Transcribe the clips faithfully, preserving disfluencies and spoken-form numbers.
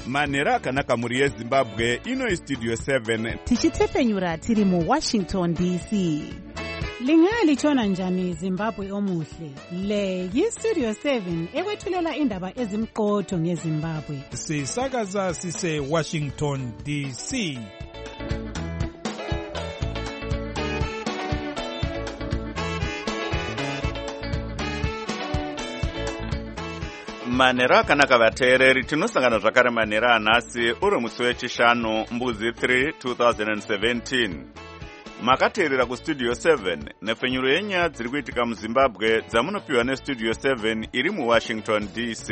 manhero akanaka mhuri yezimbabwe. Ino istudio seven tichitefenyura tiri muwashington D C. Lingalitshona njani Zimbabwe omuhle? Le yistudio seven ekwethulela indaba ezimqotho ngeZimbabwe. Sisakaza sise Washington D C. manhero akanaka vateereri, tinosangana zvakare manhero anhasi uri musi wechishanu mbudzi three twenty seventeen. Makateerera kustudio seven nefenyuro yenyaya dziri kuitika muZimbabwe dzamunopiwa nestudio seven iri muWashington D C.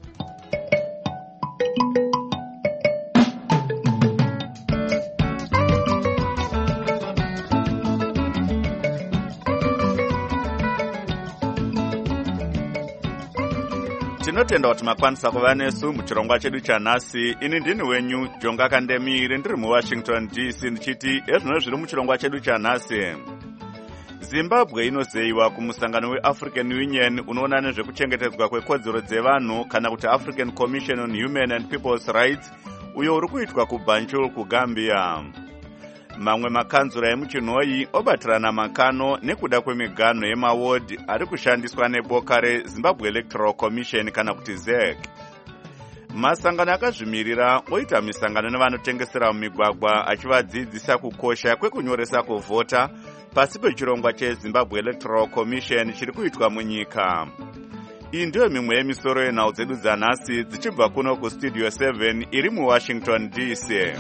Tinotenda kuti makwanisa kuva nesu muchirongwa chedu chanhasi. Ini ndini wenyu Jonga Kandemire, ndiri muWashington D C ndichiti ezvino zviri muchirongwa chedu chanhasi. Zimbabwe inozeyiwa kumusangano weAfrican Union unoona nezvekuchengetedzwa kwekodzero dzevanhu kana kuti African Commission on Human and People's Rights, uyo uri kuitwa kuBanjul kuGambia. Mamwe makanzura emuchinhoyi obatirana makano nekuda kwemiganho yemaward ari kushandiswa neboka reZimbabwe Electoral Commission kana kuti Z E C. Masangano akazvimirira oita misangano nevanotengesera mumigwagwa achivadzidzisa kukosha kwekunyoresa kuvhota pasi pechirongwa cheZimbabwe Electoral Commission chiri kuitwa munyika. Iyi ndiyo mimwe yemisoro yenhau dzedu dzanhasi dzichibva kuno kustudio seven iri muWashington D C.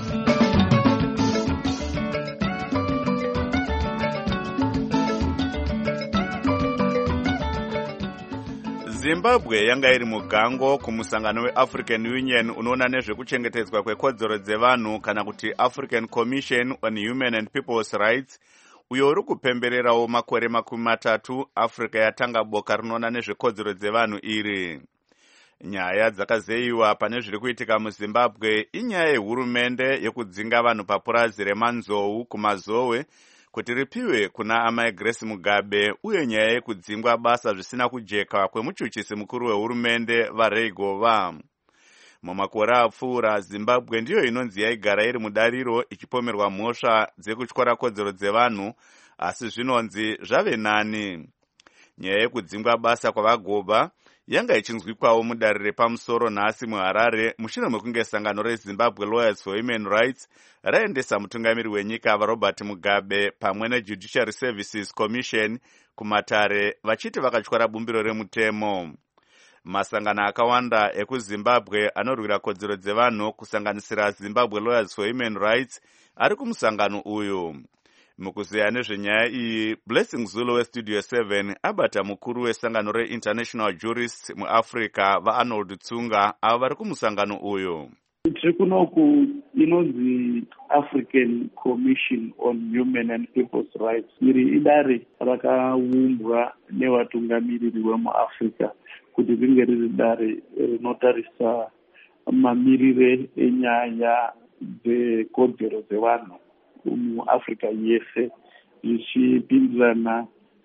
Zimbabwe yanga iri mugango kumusangano weAfrican Union unoona nezvekuchengetedzwa kwekodzero dzevanhu kana kuti African Commission on Human and People's Rights, uyo uri kupembererawo makore makumi matatu Africa yatanga boka rinoona nezvekodzero dzevanhu iri. Nyaya dzakazeyiwa pane zviri kuitika muZimbabwe inyaya yehurumende yekudzinga vanhu papurazi remanzou kumazowe kuti ripiwe kuna amai Grace Mugabe, uye nyaya yekudzingwa basa zvisina kujeka kwemuchuchisi mukuru wehurumende vaRay Gova. Mumakore apfuura Zimbabwe ndiyo inonzi yaigara iri mudariro ichipomerwa mhosva dzekutyora kodzero dzevanhu, asi zvinonzi zvave nani. Nyaya yekudzingwa basa kwavaGoba yanga ichinzwikwawo mudare repamusoro nhasi muHarare mushure mekunge sangano reZimbabwe Lawyers for Human Rights raendesa mutungamiri wenyika vaRobert Mugabe pamwe neJudiciary Services Commission kumatare vachiti vakatyora bumbiro remutemo. Masangano akawanda ekuZimbabwe anorwira kodzero dzevanhu kusanganisira Zimbabwe Lawyers for Human Rights ari kumusangano uyu. Mukuzeya nezvenyaya iyi, Blessing Zulu westudio seven abata mukuru wesangano reInternational Jurists muAfrica vaArnold Tsunga ava vari kumusangano uyu. Tiri kunoku inonzi African Commission on Human and People's Rights. Iri idare rakaumbwa nevatungamiriri vemuAfrica kuti ringe riri dare rinotarisa mamirire enyaya dzekodzero dzevanhu muAfrica yese, zvichipindirana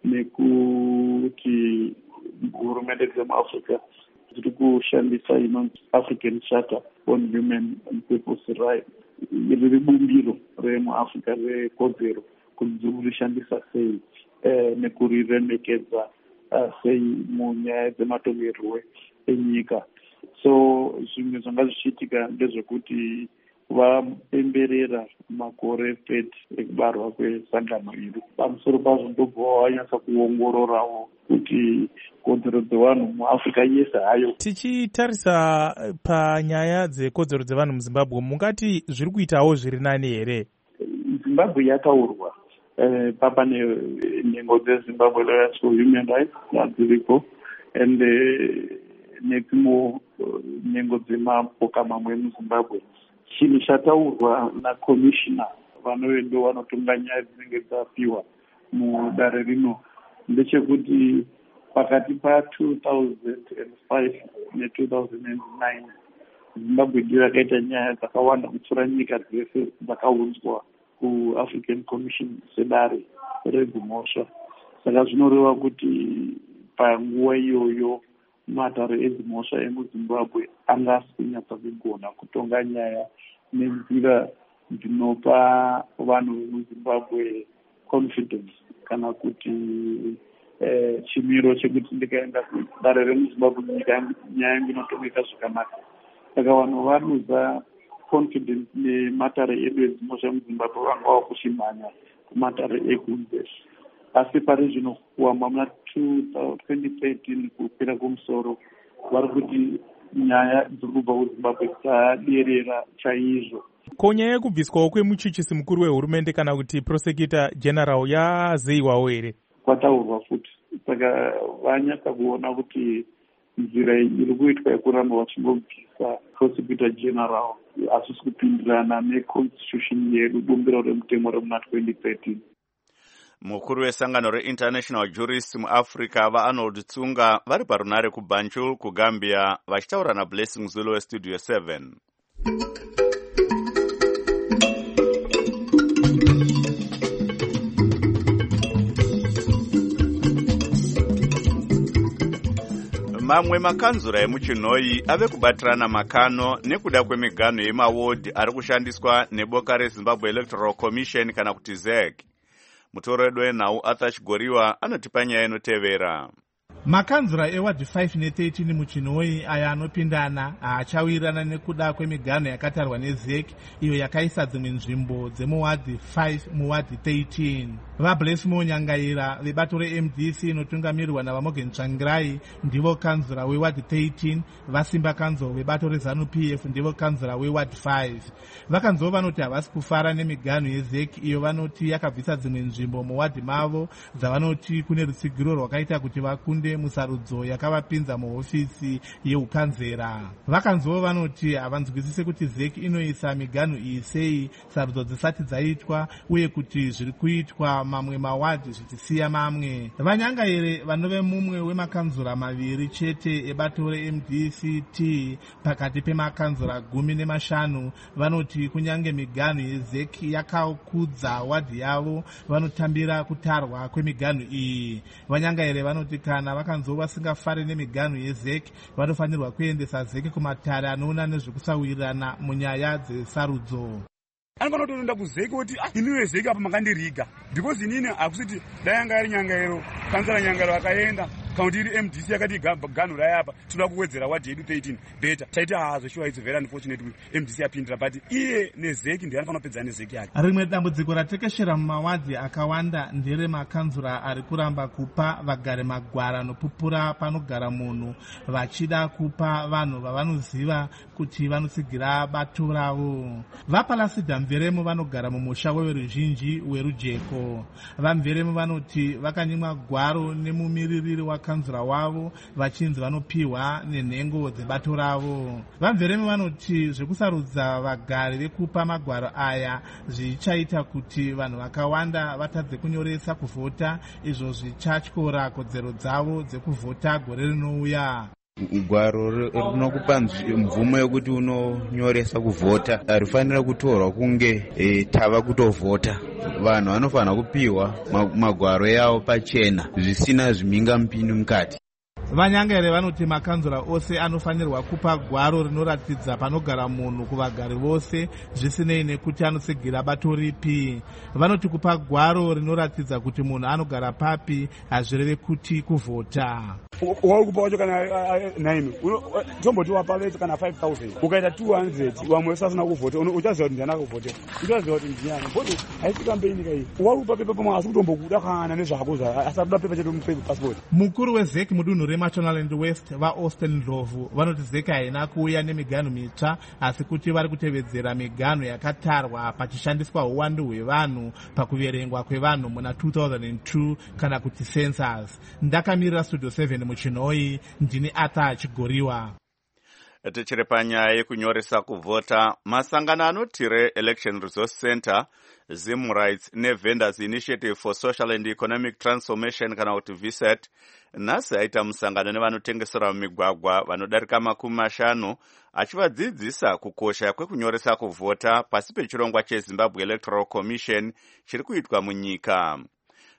nekuti hurumende dzemuAfrica dziri kushandisa inonzi African Charter on Human and People's Rights. Riri bumbiro remuAfrica rekodzero kuti dziri kurishandisa sei nekuriremekedza sei munyaya dzematongerwo enyika. So zvimwe zvanga zvichiitika ndezvekuti vapemberera makore thirty ekubarwa kwesangano iri. Pamusoro pazvo ndobva wanyatsa kuongororawo kuti kodzero dzevanhu muAfrica yese hayo. Tichitarisa panyaya dzekodzero dzevanhu muZimbabwe, mungati zviri kuitawo zviri nani here? Zimbabwe yataurwa eh, papa nenhengo dzeZimbabwe Lawyers for Human Rights dziriko, and nedzimwe nhengo dzemapoka mamwe muZimbabwe. Chinhu chataurwa nakomishina vanove ndo vanotonga nyaya dzinenge dzapiwa mudare rino ndechekuti pakati pa two thousand five ne two thousand nine Zimbabwe ndiyo yakaita nyaya dzakawanda kupfuura nyika dzese dzakaunzwa kuAfrican Commission sedare redzimhosva. Saka zvinoreva kuti panguva iyoyo matare edzimhosva emuzimbabwe anga asinyatsa kugona kutonga nyaya nenzira dzinopa vanhu vemuzimbabwe confidence kana kuti eh, chimiro chekuti ndikaenda kudare remuzimbabwe nyika nyaya yangu inotongeka zvakanaka. Saka vanhu vanuza confidence nematare edu edzimhosva emuzimbabwe vanga vakuchimhanya kumatare ekunze. Asi pari zvino kuwamba muna twenty thirteen kupera kumusoro vari kuti nyaya dziri kubva kuzimbabwe dzaderera chaizvo. Ko nyaya yekubviswawo kwemuchichisi mukuru wehurumende kana kuti prosecutor general yazeyiwawo here? Kwataurwa futi. Saka vanyatsa kuona kuti nzira iri kuitwa yekuramba vachingobvisa prosecutor general hasisi kupindirana neconstitution yedu, bumbiro remutemo remuna twenty thirteen. Mukuru wesangano reInternational Jurists muAfrica vaArnold Tsunga vari parunare kuBanjul kuGambia vachitaura naBlessing Zulu weStudio seven. Mamwe makanzura emuchinoi ave kubatirana makano nekuda kwemiganho yemaward ari kushandiswa neboka reZimbabwe Electoral Commission kana kuti Z E C. Mutoro wedu wenhau Arthur Chigoriwa anotipa nyaya inotevera. Makanzura eward five ne thirteen muchinoi aya anopindana haachawirirana nekuda kwemiganho yakatarwa neZ E C iyo yakaisa dzimwe nzvimbo dzemuward five muward thirteen. VaBless Monyangaira vebato reM D C inotungamirirwa naVaMorgan Tsvangirai ndivo kanzura weward thirteen, vaSimba Kanzo vebato reZANU-P F ndivo kanzura weward five. Vakanzova vanoti havasi kufara nemiganho yeZ E C iyo vanoti yakabvisa dzimwe nzvimbo muward mavo dzavanoti kune rutsigiro rwakaita kuti vakunde musarudzo yakavapinza muhofisi yeukanzera. Vakanzova vanoti havanzwisise kuti Z E C inoisa miganho iyi sei sarudzo dzisati dzaitwa uye kuti zviri kuitwa mamwe mawadhi zvichisiya mamwe. Vanyangaire vanove mumwe wemakanzura maviri chete ebato reM D C T pakati pemakanzura gumi nemashanu vanoti kunyange miganho yeZ E C yakakudza wadhi yavo vanotambira kutarwa kwemiganho iyi. Vanyangaire vanoti kana vakanzova vasingafari nemiganho yeZ E C vanofanirwa kuendesa Z E C kumatare anoona nezvekusawirirana munyaya dzesarudzo. Anofanira kutoenda kuZ E C kuti iniwe Z E C apa makandiriga because inini akusiti dai yanga iri Nyangairo kanzara Nyangairo akaenda kaunti iri M D C yakati ganho rayo apa tinoda kuwedzera ward yedu thirteen better taiti hazo sure it's very unfortunate M D C yapindira but iye neZ E C ndiye anofanira kupedza neZ E C yake. Rimwe dambudziko ratekeshera mumawadhi akawanda ndere makanzura ari kuramba kupa vagari magwara anopupura panogara munhu vachida kupa vanhu vavanoziva kuti vanosigira bato ravo. VaPalasida Mveremo vanogara mumusha weveruzhinji werujeko. VaMveremo vanoti vakanyimwa gwaro nemumiririri wakanzura wavo vachinzi vanopiwa nenhengo dzebato ravo. VaMveremo vanoti zvekusarudza vagari vekupa magwaro aya zvichaita kuti vanhu vakawanda vatadze kunyoresa kuvhota, izvo zvichatyora kodzero dzavo dzekuvhota gore rinouya. Gwaro rinokupa mvumo yekuti unonyoresa kuvhota rifanira kutorwa kunge e, tava kutovhota. Vanhu vanofanira kupiwa magwaro yavo pachena zvisina zvimhinga mupini mukati. Vanyangaire vanoti makanzura ose anofanirwa kupa gwaro rinoratidza panogara munhu kuvagari vose zvisinei nekuti anosigira bato ripi. Vanoti kupa gwaro rinoratidza kuti munhu anogara papi hazvireve kuti kuvhota. Wakupa wacho kana nine tomboti wapa vete kana five thousand ukaita two hundred wamwe usasina kuvhota uchaziva kuti ndiana kuvhota uchaziva kuti ndiani bodi haisi kampeini kai wakupa pepa pamwe asi kutombokuda kana nezvako asatuda pepa chedu mupepa passport. Mukuru weZ E C mudunhu reMashonaland West vaAustin Ndlovu vanoti Z E C haina kuuya nemiganho mitsva asi kuti vari kutevedzera miganho yakatarwa pachishandiswa uwandu hwevanhu pakuverengwa kwevanhu muna two thousand two kana kuti census. Ndakamirira Studio seven muchinoi ndini Arthur Chigoriwa. Tichiri panyaya yekunyoresa kuvhota, masangano anoti reElection Resource Center, Zim Rights neVendors Initiative for Social and Economic Transformation kana kuti V S E T nhasi aita musangano nevanotengesera mumigwagwa vanodarika makumi mashanu achivadzidzisa kukosha kwekunyoresa kuvhota pasi pechirongwa cheZimbabwe Electoral Commission chiri kuitwa munyika.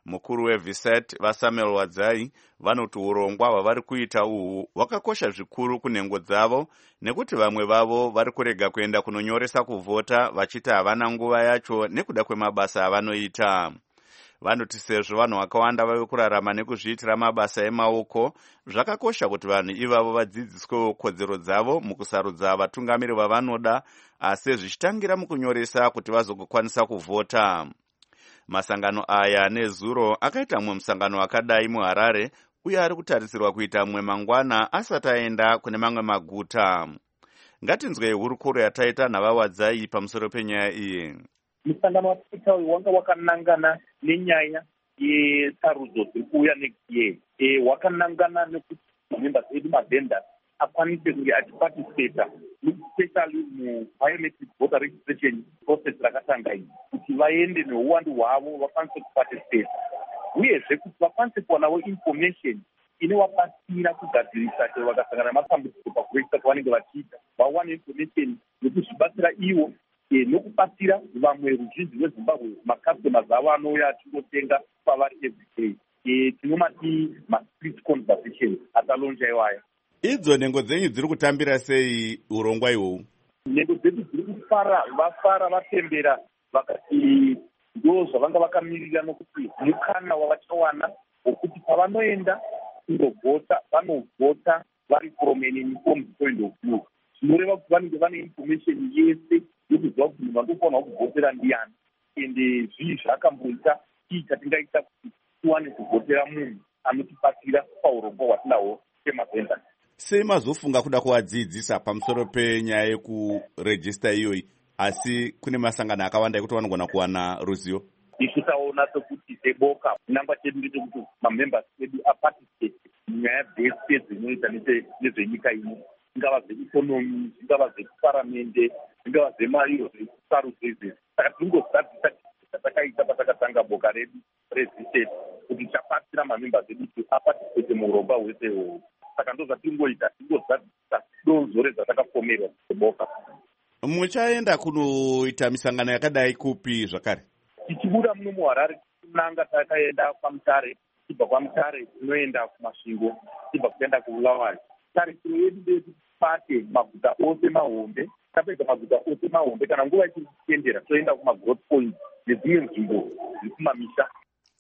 mukuru weviset vasamuel wadzai vanoti urongwa hwavari kuita uhwu hwakakosha zvikuru kunhengo dzavo nekuti vamwe vavo vari kurega kuenda kunonyoresa kuvhota vachiti havana nguva yacho nekuda kwemabasa avanoita. Vanoti sezvo vanhu vakawanda vave kurarama nekuzviitira mabasa emaoko, zvakakosha kuti vanhu ivavo vadzidziswewo kodzero dzavo mukusarudza vatungamiri vavanoda, asi zvichitangira mukunyoresa kuti vazokwanisa kuvhota. Masangano aya nezuro akaita mumwe musangano wakadai muHarare uye ari kutarisirwa kuita mumwe mangwana asati aenda kune mamwe maguta. Ngatinzwei hurukuro yataita navawadzai pamusoro penyaya iyi. Musangano wakaita uyu wanga wakanangana nenyaya yesarudzo dziri kuuya next year. E, wakanangana nekuti members edu mavendors akwanise kunge achiparticipata especially mubiometric voter registration process rakatanga iyi, kuti vaende neuwandu hwavo vakwanise kuparticipata, uyezve kuti vakwanise kuwanawo information inovabatsira kugadzirisa chero vakasangana nematambudziko pakuregistra kwavanenge vachiita, vawane information yekuzvibatsira ivo nokubatsira vamwe ruzhinji rwezimbabwe macustomers avo anouya achingotenga kwavari everyday. Tinomati ma-street conversation atalonja iwaya. Idzo nhengo dzenyu dziri kutambira sei urongwa ihwohwu? Nhengo dzedu dziri kufara, vafara vatembera, vakati ndo zvavanga vakamirira, nokuti mukana wavachawana wokuti pavanoenda kundovhota vanovhota vari from an informed point of view. Zvinoreva kuti vanenge vane information yese yokuziva kuti munhu andofanira kuvhotera ndiani, ende zvii zvakamboita chii chatingaita kuti tiwane kuvhotera munhu anotibatsira paurongwa hwatinahwo semavenda. Sei mazofunga kuda kuvadzidzisa pamusoro penyaya yekurejista iyoyi, asi kune masangano akawanda ekuti vanogona kuwana ruzivo? Isu taona sekuti seboka nangwa chedu ndechekuti mamembers edu aparticipate munyaya dzese dzinoita nezvenyika ino, zvingava zveikonomi, zvingava zvekuparamende, zvingava zvemariro zvekusarudze. Saka tinongozadzisa chatakaita patakatanga boka redu resistate kuti chabatsira mamembers edu kuti aparticipate muurongwa hwese uhwu. Saka ndo zvatingoita, tinongozadzisa donzo rezvatakapomerwa seboka. Muchaenda kunoita misangano yakadai kupi zvakare? Tichibuda muno muHarare tinanga takaenda kwaMutare, tibva kwaMutare tinoenda kumasvingo, tibva kuenda kuBulawayo. Tarisiro yedu ndeyekubate maguta ose mahombe, tapedza maguta ose mahombe kana nguva ichiri kuendera toenda kumagrowth point nedzimwe nzvimbo dziri kumamisha.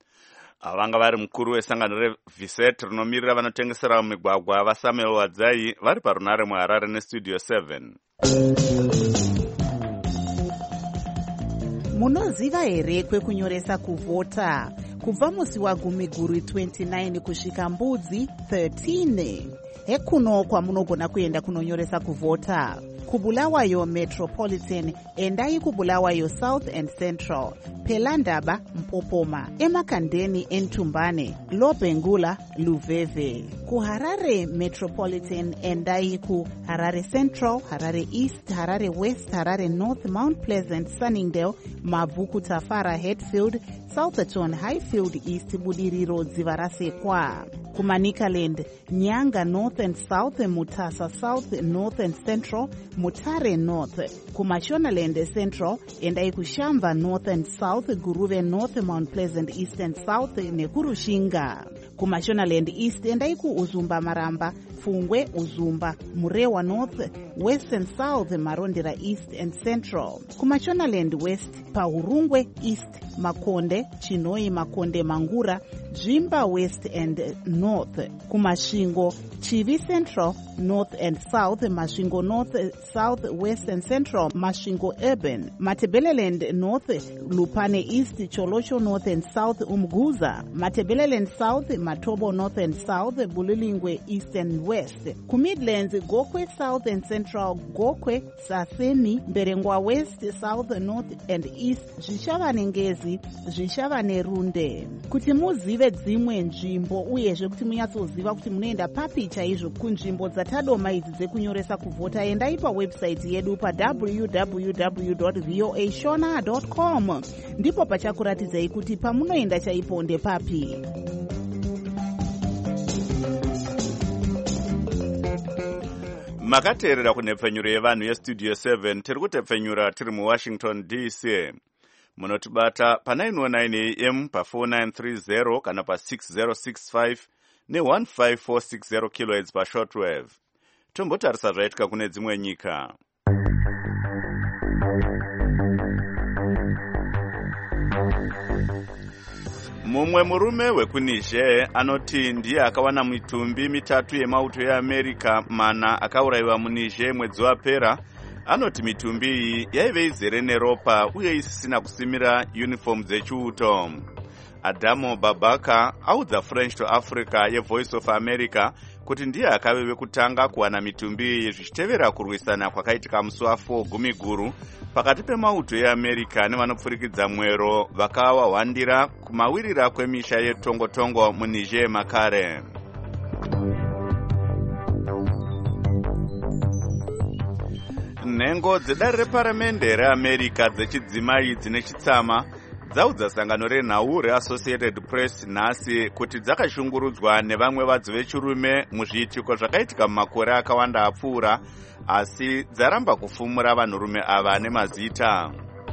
Vanga vari mukuru wesangano reviset rinomirira vanotengesera mumigwagwa vasamuel wadzai vari parunare muHarare nestudio seven. Munoziva here kwekunyoresa kuvhota? Kubva musi wagumi guru twenty-nine kusvika mbudzi thirteen. Hekuno kwamunogona kuenda kunonyoresa kuvhota. Kubulawayo Metropolitan, endai Kubulawayo South and Central, Pelandaba Mpopoma, Emakandeni Entumbane, Lobengula Luveve. KuHarare Metropolitan, endai ku Harare Central, Harare East, Harare West, Harare North, Mount Pleasant, Sunningdale, Mavuku Tafara, Hatfield, Southerton, Highfield East, Budiriro Dzivarasekwa. Kumanikaland, Nyanga North and South, Mutasa South, North and Central, Mutare North. Kumashonaland Central, endai kuShamba North and South, Guruve North, Mount Pleasant East and South, Nekurushinga. Kumashonaland East, endai ku Uzumba Maramba, Fungwe Uzumba, Murewa North, West and South, Marondera East and Central. Kumashonaland West, Pahurungwe East, Makonde, Chinoi Makonde Mangura, Jimba West and North. Kumashingo, Chivi Central, North and South, Mashingo North, South, West and Central, Mashingo Urban, Matebeleland North, Lupane East, Cholosho North and South, Umguza, Matebeleland South, Matobo North and South, Bulilingwe East and West. Kumidlands, Gokwe South and Central, Gokwe, Sasemi, Berengwa West, South, North and East, Zvishavanengezi, Zvishavanерunde. Kuti muzive dzimwe nzvimbo uyezve kuti munyatsoziva kuti munoenda papi chaizvo kunzvimbo dzatadoma idzi dzekunyoresa kuvhota, endai pawebsite yedu pa w w w dot voa shona dot com. Ndipo pachakuratidzai kuti pamunoenda chaipo ndepapi. Makateerera kunhepfenyuro yevanhu yestudio seven, tiri kutepfenyura tiri muWashington D C. munotibata pa nine oh nine a m pa four nine three zero kana pa six zero six five ne one five four six zero kilohertz pa shortwave. Tombotarisa zvaitika kune dzimwe nyika. Mumwe murume wekuniger anoti ndiye akawana mitumbi mitatu yemauto yeAmerica mana akaurayiwa muniger mwedzi wapera. Anoti mitumbi iyi yaive izere neropa uye isisina kusimira uniform dzechiuto. Adamo Babaka audza French to Africa yeVoice of America kuti ndiye akave wekutanga kuwana mitumbi iyi zvichitevera kurwisana kwakaitika musi wa four Gumiguru pakati pemauto yeAmerica nevanopfurikidza mwero vakawahwandira kumawirira kwemisha yetongotongo muniger makare. Nhengo dzedare reparamende reAmerica dzechidzimai dzine chitsama dzaudza sangano renhau reAssociated Press nhasi kuti dzakashungurudzwa nevamwe vadzo vechirume muzviitiko zvakaitika mumakore akawanda apfuura, asi dzaramba kufumura vanhurume ava nemazita.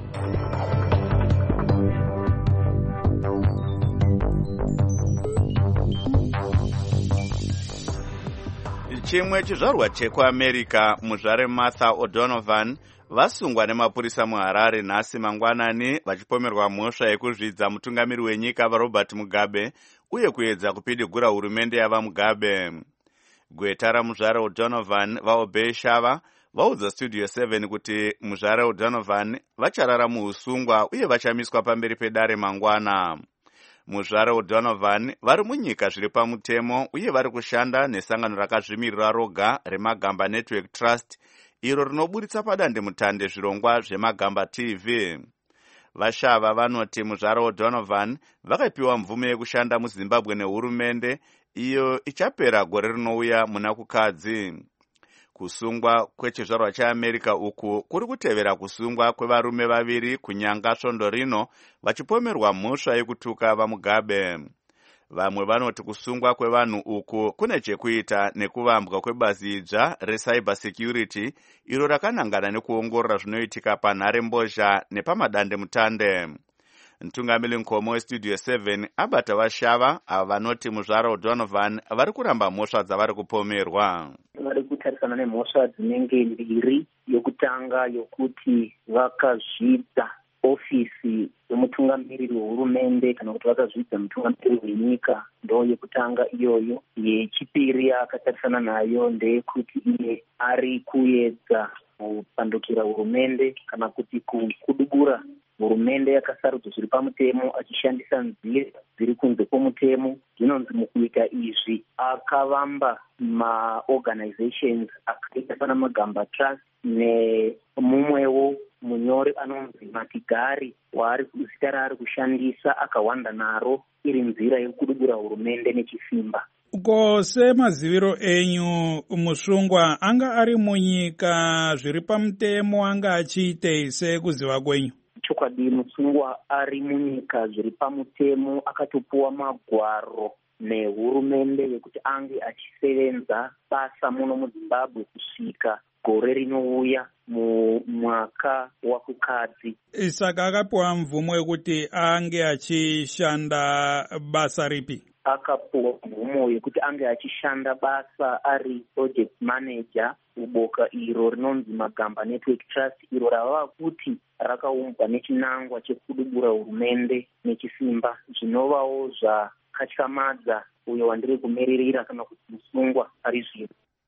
Chimwe chizvarwa chekuAmerica, muzvare Martha O'Donovan, vasungwa nemapurisa muHarare nhasi mangwanani vachipomerwa mhosva yekuzvidza mutungamiri wenyika vaRobert Mugabe uye kuedza kupidigura hurumende yavaMugabe. Gweta ramuzvare O'Donovan vaObey Shava vaudza Studio seven kuti muzvare O'Donovan vacharara muusungwa uye vachamiswa pamberi pedare mangwana. Muzvare O'Donovan vari munyika zviri pamutemo uye vari kushanda nesangano rakazvimirira roga reMagamba Network Trust, iro rinoburitsa padandemutande zvirongwa zvemagamba T V. Vashava vanoti muzvare O'Donovan vakapiwa mvume yekushanda muZimbabwe nehurumende iyo ichapera gore rinouya muna kukadzi. Kusungwa kwechizvarwa cheAmerica uku kuri kutevera kusungwa kwevarume vaviri kunyanga svondo rino vachipomerwa mhosva yekutuka vaMugabe. Vamwe vanoti kusungwa kwevanhu uku kune chekuita nekuvambwa kwebazi idzva recyber security iro rakanangana nekuongorora zvinoitika panharembozha nepamadandemutande. Mtungamiri mukoma weStudio seven abata Vashava ava vanoti muzvare O'Donovan vari kuramba mhosva dzavari kupomerwa. Vari kutarisana nemhosva dzinenge mbiri. Yokutanga yokuti vakazvidza ofisi yomutungamiriri wehurumende kana kuti vakazvidza mutungamiriri wenyika, ndo yekutanga iyoyo. Yechipiri akatarisana nayo ndeyekuti iye ari kuedza kupandukira hurumende kana kuti kudubura hurumende yakasarudzwa zviri pamutemo achishandisa nzira dziri kunze kwomutemo. Zvinonzi mukuita izvi akavamba maorganizations akaita sana Magamba Trust nemumwewo munyori anonzi Matigari waari zita raari kushandisa akawanda naro iri nzira yekudubura hurumende nechisimba. Ko semaziviro enyu musungwa anga ari munyika zviri pamutemo anga achiitei sekuziva kwenyu? Chokwadi musungwa ari munyika zviri pamutemo akatopuwa magwaro nehurumende yekuti ange achisevenza basa muno muZimbabwe kusvika gore rinouya mumwaka wakukadzi. Saka akapuwa mvumo yekuti ange achishanda basa ripi? Akapuwa mvumo yekuti ange achishanda basa ari project manager kuboka iro rinonzi Magamba Network Trust, iro rava kuti rakaumbwa nechinangwa chekudubura hurumende nechisimba, zvinovawo zvakatyamadza uyo wandiri kumiririra kana kuti musungwa ari zviro.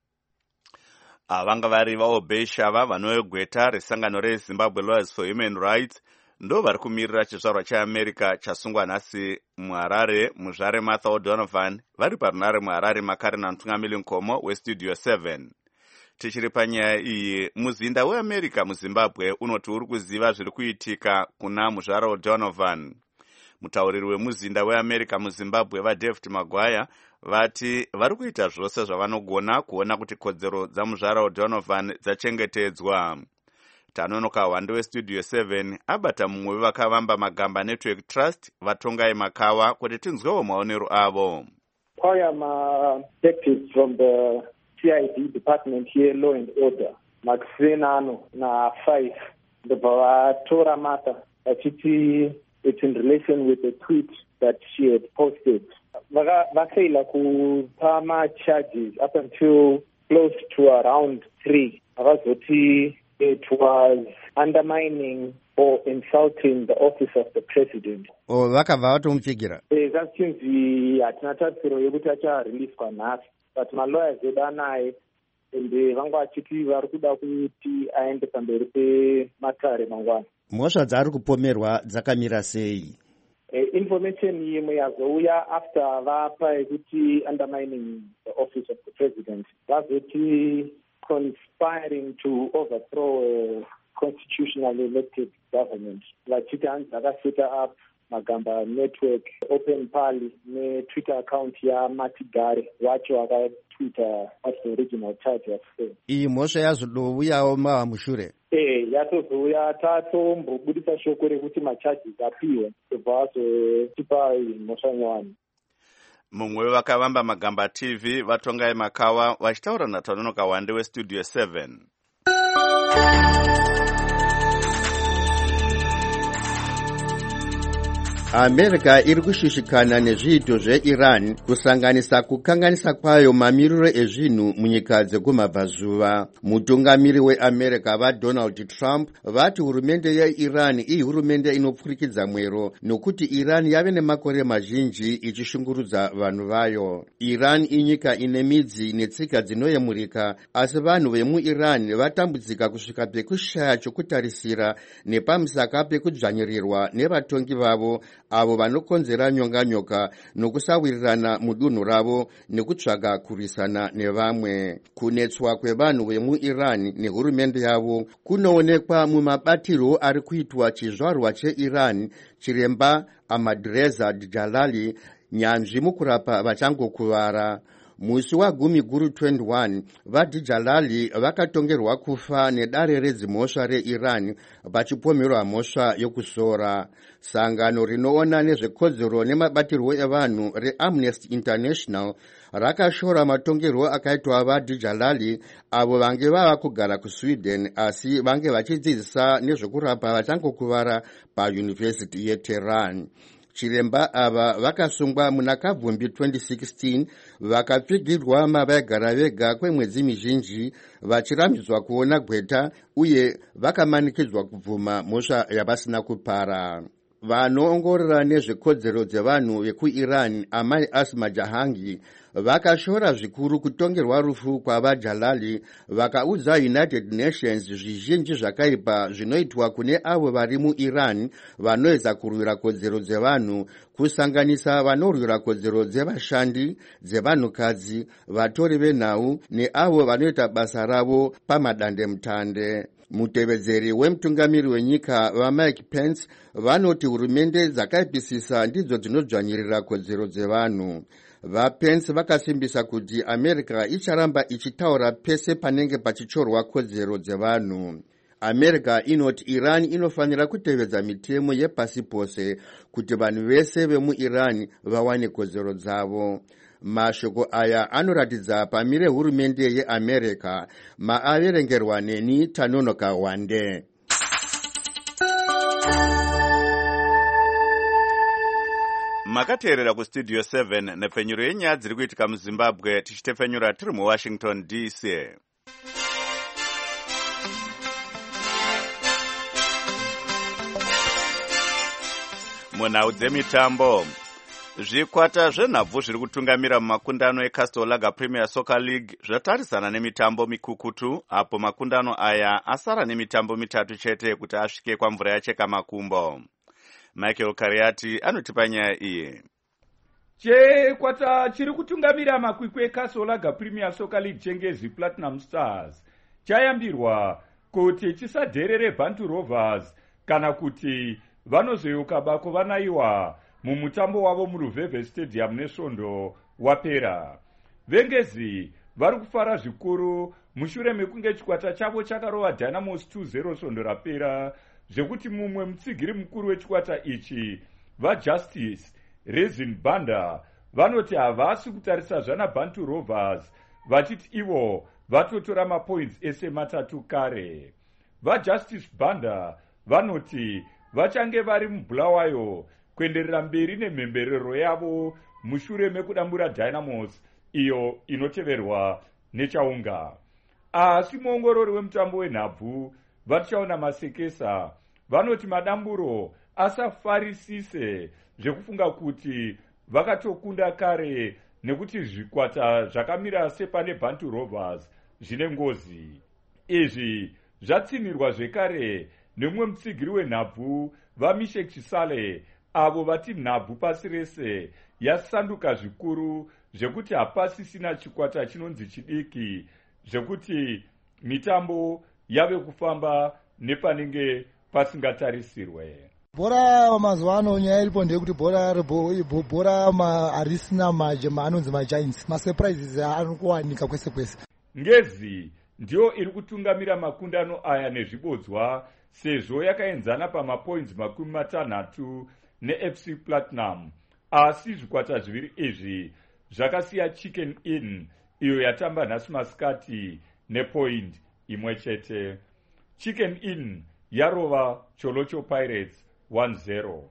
Vanga vari vaObey Shava vanogweta resangano reZimbabwe Lawyers for Human Rights ndo vari kumirira chizvarwa cheAmerica chasungwa nhasi muHarare. Muzvare Martha O'Donovan vari parunare muHarare makare namutungamiri mukoma weStudio seven. Tichiri panyaya iyi, muzinda weAmerica muZimbabwe unoti uri kuziva zviri kuitika kuna muzvare O'Donovan. Mutauriri wemuzinda weAmerica muZimbabwe vaDavid Maguire vati vari kuita zvose zvavanogona kuona kuti kodzero dzamuzvare O'Donovan dzachengetedzwa. Tanonoka hwande weStudio seven abata mumwe wevakavamba Magamba Network Trust vatongai Makawa kuti tinzwewo maonero avo. I am a detective from the C I D department here, Law and Order. Maxine ano na five ndobva vatora Martha vachiti it's in relation with a tweet that she had posted. Vakaila kupa ma-charges up until close to around three. Avazoti it was undermining or insulting the office of the president. Oh, vakabva vatomupfigira. Eh, zvinzi hatina tarisiro yekuti achareleaswa nhasi, but malawyers edu anaye ende vanga vachiti vari kuda kuti aende pamberi pematare mangwana. Mhosva dzari kupomerwa dzakamira sei? Uh, information yimwe yazouya after vapa yekuti undermining the office of the president, vazoti conspiring to overthrow a constitutionally elected government. Vachiti hanzi vakaseta up Magamba Network, Open Pali, ne Twitter account ya Matigare, wacho akatwitter what the original charge was saying. Iyi mhosva yazodouyawo mava mushure? Eh, yatozouya tatombobudisa shoko rekuti macharges apiwe kubva vazotipa mhosva nyowani. Mumwe wevakavamba Magamba T V vatongai Makawa vachitaura naTanonoka Wande weStudio seven. America iri kushushikana nezviito zveIran kusanganisa kukanganisa kwayo mamiriro ezvinhu munyika dzekumabvazuva. Mutungamiri weAmerica vaDonald Trump vati hurumende yeIran ihurumende inopfurikidza mwero nokuti Iran yave nemakore mazhinji ichishungurudza vanhu vayo. Iran inyika ine midzi netsika dzinoyemurika, asi vanhu vemuIran vatambudzika kusvika pekushaya chokutarisira nepamusaka pekudzvanyirirwa nevatongi vavo avo vanokonzera nyonganyoka nokusawirirana mudunhu ravo nekutsvaga kurwisana nevamwe. Kunetswa kwevanhu vemuIran nehurumende yavo kunoonekwa mumabatiro ari kuitwa chizvarwa cheIran chiremba Ahmadreza Jalali, nyanzvi mukurapa vachangokuvara. Musi wagumi guru twenty-one, vaDjalali vakatongerwa kufa nedare redzimhosva reIran vachipomerwa mhosva yokusora. Sangano rinoona nezvekodzero nemabatirwo evanhu reAmnesty International rakashora matongerwo akaitwa vaDjalali avo vange vava kugara kuSweden asi vange vachidzidzisa nezvekurapa vachangokuvara paYunivhesiti yeTehran. Chiremba ava vakasungwa muna Kabvumbi twenty sixteen vakapfigirwa mavaigara vega kwemwedzi mizhinji vachirambidzwa kuona gweta uye vakamanikidzwa kubvuma mhosva yavasina kupara. Vanoongorora nezvekodzero dzevanhu vekuIran Amai Asma Jahangi vakashora zvikuru kutongerwa rufu kwavaDjalali vakaudza United Nations zvizhinji zvakaipa zvinoitwa kune avo vari muIran vanoedza kurwira kodzero dzevanhu kusanganisa vanorwira kodzero dzevashandi, dzevanhukadzi, vatori venhau neavo vanoita basa ravo pamadandemutande. Mutevedzeri wemutungamiri wenyika vaMike Pence vanoti hurumende dzakaipisisa ndidzo dzinodzvanyirira kodzero dzevanhu. VaPence vakasimbisa kuti America icharamba ichitaura pese panenge pachichorwa kodzero dzevanhu. America inoti Iran inofanira kutevedza mitemo yepasi pose kuti vanhu vese vemuIran vawane kodzero dzavo. Mashoko aya anoratidza pamire hurumende yeAmerica. Maaverengerwa neni Tanonoka Wande. Makateerera kuStudio seven nepfenyuro yenyaya dziri kuitika muZimbabwe tichitepfenyura tiri muWashington D C. Munhau dzemitambo, zvikwata zvenhabvu zviri kutungamira mumakundano eCastle Lager Premier Soccer League zvatarisana nemitambo mikukutu, apo makundano aya asara nemitambo mitatu chete kuti asvike kwamvura yacheka makumbo. Michael Kariati anotipa nyaya iyi. Chikwata chiri kutungamira makwikwi eCastle Lager Premier Soccer League chengezi Platinum Stars chayambirwa kuti chisadherere Bantu Rovers kana kuti vanozoyoka bako vanaiwa mumutambo wavo muRuveve Stadium nesvondo wapera. Vengezi vari kufara zvikuru mushure mekunge chikwata chavo chakarova Dynamos two zero svondo rapera, zvekuti mumwe mutsigiri mukuru wechikwata ichi vaJustice Resin Banda vanoti havasi kutarisa zvana Bantu Rovers, vachiti ivo vatotora mapoints ese matatu kare. VaJustice Banda vanoti vachange vari mubulawayo kuenderera mberi nemhemberero yavo mushure mekudambura Dynamos iyo inoteverwa nechaunga. Asi muongorori wemutambo wenhabvu vatichaona Masekesa vanoti madamburo asafarisise zvekufunga kuti vakatokunda kare nekuti zvikwata zvakamira sepane Bantu Rovers zvine ngozi. Izvi zvatsimirwa zvekare nemumwe mutsigiri wenhabvu vaMishek Chisale avo vati nhabvu pasi rese yasanduka zvikuru zvekuti hapasisina chikwata chinonzi chidiki zvekuti mitambo yave kufamba nepanenge pasingatarisirwe. Bhora mazuva ano nyaya iripo ndeyekuti bhora bhora harisina anonzi magiants, masurprises anokuwanika kwese kwese. Ngezi ndiyo iri kutungamira makundano aya nezvibodzwa sezvo yakaenzana pamapoints makumi matanhatu neF C Platinum, asi zvikwata zviviri izvi zvakasiya Chicken Inn iyo yatamba nhasi masikati nepoint imwe chete. Chicken Inn yarova Cholocho Pirates one zero.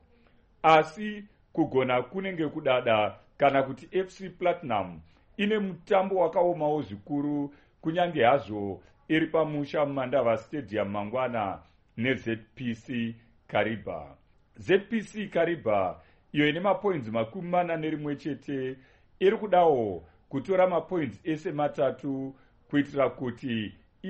Asi kugona kunenge kudada kana kuti F C Platinum ine mutambo wakaomawo zvikuru kunyange hazvo iri pamusha mumandava Stadium mangwana neZ P C Kariba. Z P C Kariba iyo ine mapoints makumi mana nerimwe chete iri kudawo kutora mapoints ese matatu kuitira kuti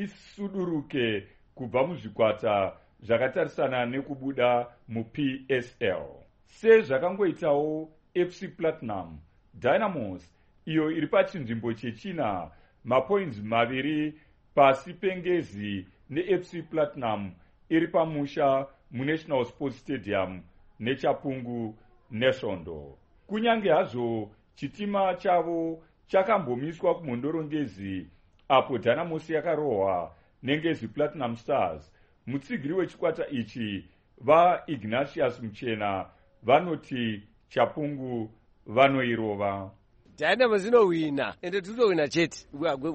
isuduruke kubva muzvikwata zvakatarisana nekubuda muP S L. Sezvakangoitawo F C Platinum, Dynamos iyo iri pachinzvimbo chechina mapoints maviri pasi pengezi neF C Platinum iri pamusha muNational Sports Stadium nechapungu nesvondo. Kunyange hazvo chitima chavo chakambomiswa kumhondorongezi apo Dynamos yakarohwa nengezi Platinum Stars, mutsigiri wechikwata ichi vaIgnatius Muchena vanoti chapungu vanoirova. Dynamos inowina and totowina chete. We are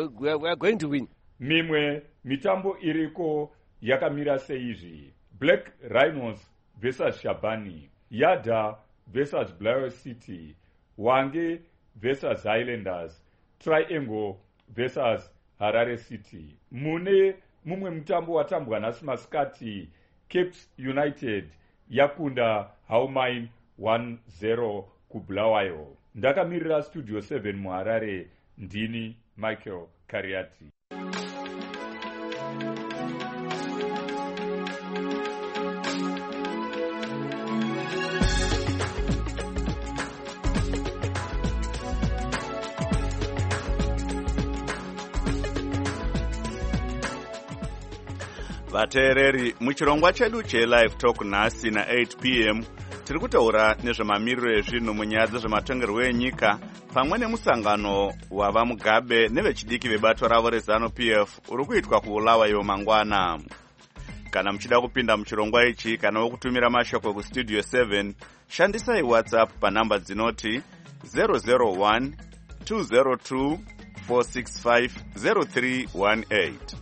going to win. Mimwe mitambo iriko yakamira seizvi: Black Rhinos versus Shabani, Yada versus Blair City, Wange versus Highlanders, Triangle versus Harare City. Mune mumwe mutambo watambwa nhasi masikati, Capes United yakunda Haumain one zero kuBulawayo. Ndakamirira Studio seven muHarare, ndini Michael Kariati. Vateereri, muchirongwa chedu cheLive Talk nhasi na eight p m tiri kutaura nezvemamiriro ezvinhu munyaya dzezvematongerwo enyika pamwe nemusangano wava Mugabe nevechidiki vebato ravo reZanu P F uri kuitwa kuBulawayo mangwana. Kana muchida kupinda muchirongwa ichi kana wokutumira mashoko kuStudio seven, shandisai WhatsApp panhamba dzinoti zero zero one two zero two four six five zero three one eight.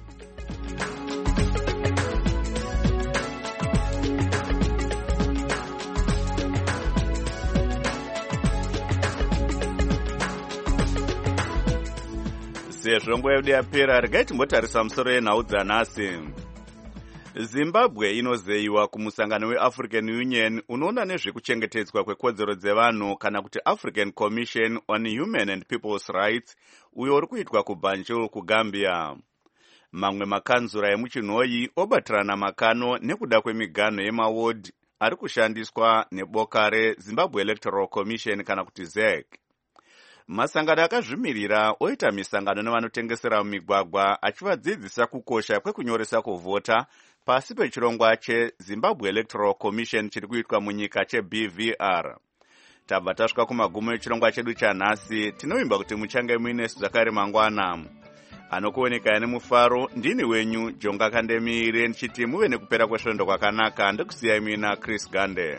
Sezvo nguva yedu yapera, regai timbotarisa musoro yenhau dzanhasi. Zimbabwe inozeyiwa kumusangano weAfrican Union unoona nezvekuchengetedzwa kwekodzero dzevanhu kana kuti African Commission on Human and People's Rights uyo uri kuitwa kuBanjul kuGambia. Mamwe makanzura emuchinhoyi obatirana makano nekuda kwemiganho yemaward ari kushandiswa neboka reZimbabwe Electoral Commission kana kuti Z E C. Masangano akazvimirira oita misangano nevanotengesera mumigwagwa achivadzidzisa kukosha kwekunyoresa kuvhota pasi pechirongwa cheZimbabwe Electoral Commission chiri kuitwa munyika cheB V R. Tabva tasvika kumagumo echirongwa chedu chanhasi. Tinovimba kuti muchange muine zvakare mangwana. Anokuoneka nemufaro ndini wenyu Jonga Kandemire ndichiti muve nekupera kwesvondo kwakanaka. Ndokusiyai mina Chris Gande.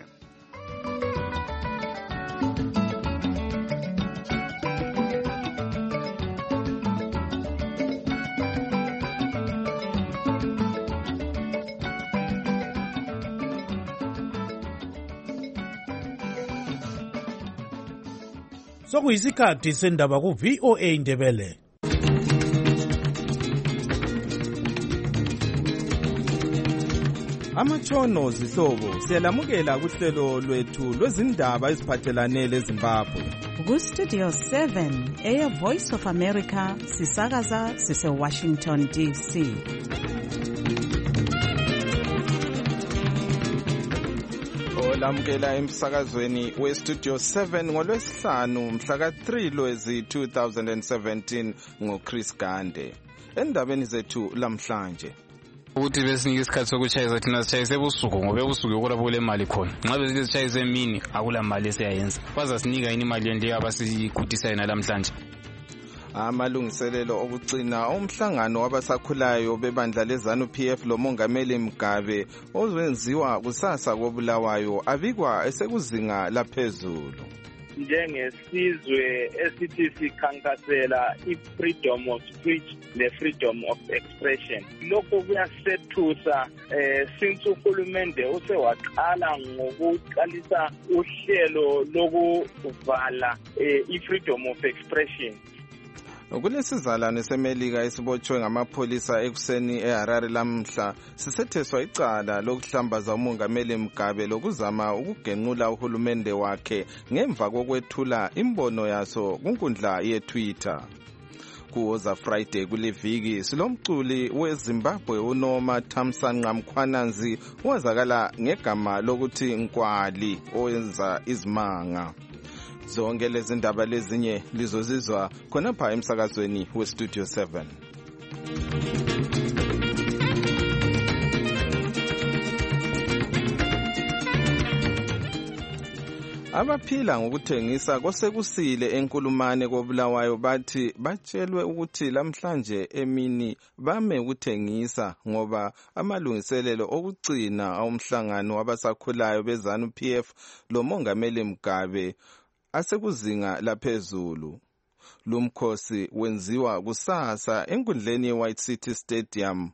sokuyisikhathi sendaba ku-V O A Ndebele. Amatshono zihlobo siyalamukela kuhlelo lwethu lwezindaba eziphathelane leZimbabwe. Ku-Studio seven, Air Voice of America, sisakaza sise-Washington D C. Olamukela emsakazweni we-Studio seven ngolwesihlanu mhlaka three lwezi two thousand seventeen ngoChris Gande. Endabeni zethu lamhlanje. Ukuthi besinike isikhathi sokuchayisa thina sichayise ebusuku ngoba ebusuku yikho lapho kule mali khona. Nxa besike sichayise emini akula mali esiyayenza. Bazasinika yini imali yende abasikudisayo namhlanje. Amalungiselelo okucina umhlangano wabasakhulayo bebandla leZANU P F lo Mongameli Mugabe ozenziwa kusasa koBulawayo abikwa esekuzinga laphezulu. Njengesizwe esithi sikhankasela i-freedom of speech ne-freedom of expression. Lokho kuyasethusa eh since uhulumende usewaqala ngokuqalisa uhlelo lokuvala eh, i-freedom of expression. Kulesizalwane seMelika esibotshwe ngamapholisa ekuseni eHarare lamhla sisetheswa icala lokuhlambaza umongameli Mugabe lokuzama ukugenqula uhulumende wakhe ngemva kokwethula imbono yaso kunkundla yeTwitter. Kuwoza Friday kuleviki silomculi weZimbabwe uNoma Thamsanqa Mkhwananzi wazakala ngegama lokuthi Nkwali oyenza izimanga. Zonke lezi ndaba lezinye lizozizwa khonapha emsakazweni weStudio seven. Abaphila ngokuthengisa kosekusile enkulumane koBulawayo bathi batshelwe ukuthi lamhlanje emini bame ukuthengisa ngoba amalungiselelo okugcina awumhlangano wabasakhulayo beZANU P F lo Mongameli Mugabe asekuzinga laphezulu. Lumkhosi wenziwa kusasa enkundleni yeWhite City Stadium.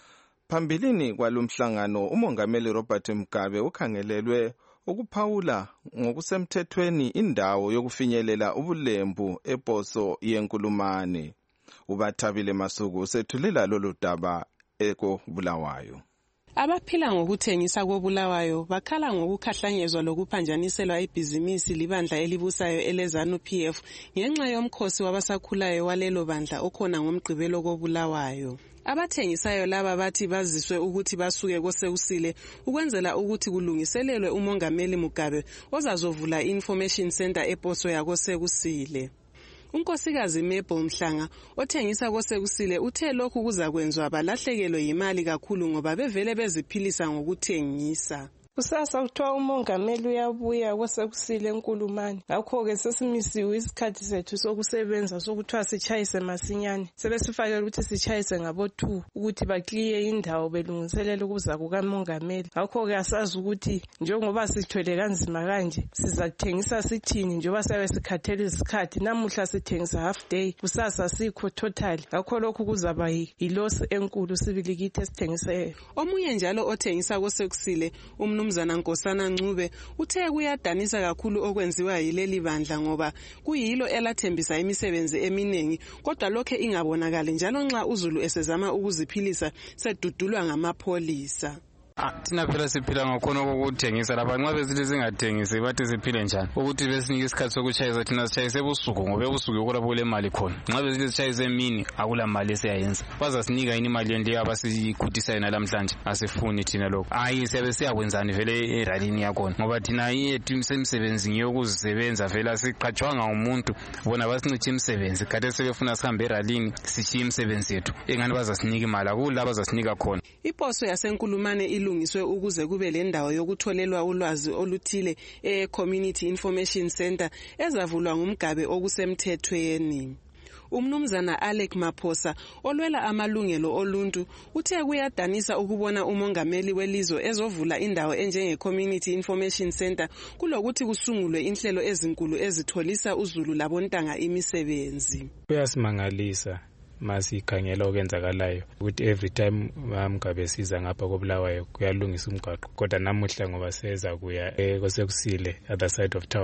Phambilini kwalomhlangano umongameli Robert Mugabe ukhangelelwe ukuphawula ngokusemthethweni indawo yokufinyelela ubulembu eBhoso yenkulumane. Ubathabile Masuku usethulela lolu daba ekoBulawayo. Abaphila ngokuthengisa koBulawayo bakhala ngokukhahlanyezwa lokuphanjaniselwa ibhizinisi libandla elibusayo eleZANU P F ngenxa yomkhosi wabasakhulayo walelo bandla okhona ngomgqibelo koBulawayo. Abathengisayo laba bathi baziswe ukuthi basuke kosekusile ukwenzela ukuthi kulungiselelwe umongameli Mugabe ozazovula i-information center eBhoso yakosekusile. Unkosikazi Mabel Mhlanga othengisa kosekusile uthe lokhu kuzakwenzwa balahlekelwe imali kakhulu ngoba bevele beziphilisa ngokuthengisa. Kusasa kuthiwa umongameli uyabuya kosekusile enkulumane. Ngakho-ke sesimisiwe isikhathi sethu sokusebenza sokuthiwa sitshayise masinyane. Sebesifakela ukuthi sitshayise ngabo two ukuthi bakliye indawo belungiselela ukuza kukamongameli. Ngakho-ke asazi ukuthi njengoba sithwele kanzima kanje sizakuthengisa sithini njengoba siyabe sikhathele isikhathi. Namuhla sithengisa half day, kusasa sikho total. Ngakho lokhu kuzaba yiloss enkulu sibili kithi esithengisayo. Omunye njalo othengisa kosekusile umnu Mzana Nkosana Ncube uthe kuyadanisa kakhulu okwenziwa yileli bandla ngoba kuyilo elathembisa imisebenzi eminingi kodwa lokho ingabonakali njalo nxa uZulu esezama ukuziphilisa sedudulwa ngamapholisa. Ah, thina phela siphila ngokhona kokuthengisa lapha nxa besithi singathengisi bathi siphile njani ukuthi besinike isikhathi sokuchayisa thina sichayise ebusuku ngoba ebusuku yikho lapho kule mali khona. Nxa besithi sichayise emini akula mali esiyayenza. Bazasinika yini imali yende abasikudisayo namhlanje asifuni thina lokho. Hayi siyabe siyakwenzani vele eralini yakhona ngoba thina yethu imisebenzi ngiyokuzisebenza vele asiqhatshwanga umuntu bona basinciche imisebenzi kade sebefuna sihambe eralini sishiye imisebenzi yethu engani bazasinika imali akula bazasinika khona. Ibhoso yasenkulumane ilungiswe ukuze kube le ndawo yokutholelwa ulwazi oluthile e-Community Information Center ezavulwa ngumgabe okusemthethweni. Umnumzana Alec Maphosa olwela amalungelo oluntu uthe kuyadanisa ukubona umongameli welizwe ezovula indawo enjenge Community Information Center kulokuthi kusungulwe inhlelo ezinkulu ezitholisa uZulu labontanga imisebenzi. Kuyasimangalisa masikhangela okwenzakalayo ukuthi every time Mugabe siza ngapha koBulawayo kuyalungisa umgwaqo kodwa namuhla ngoba seza kuya kosekusile other side of town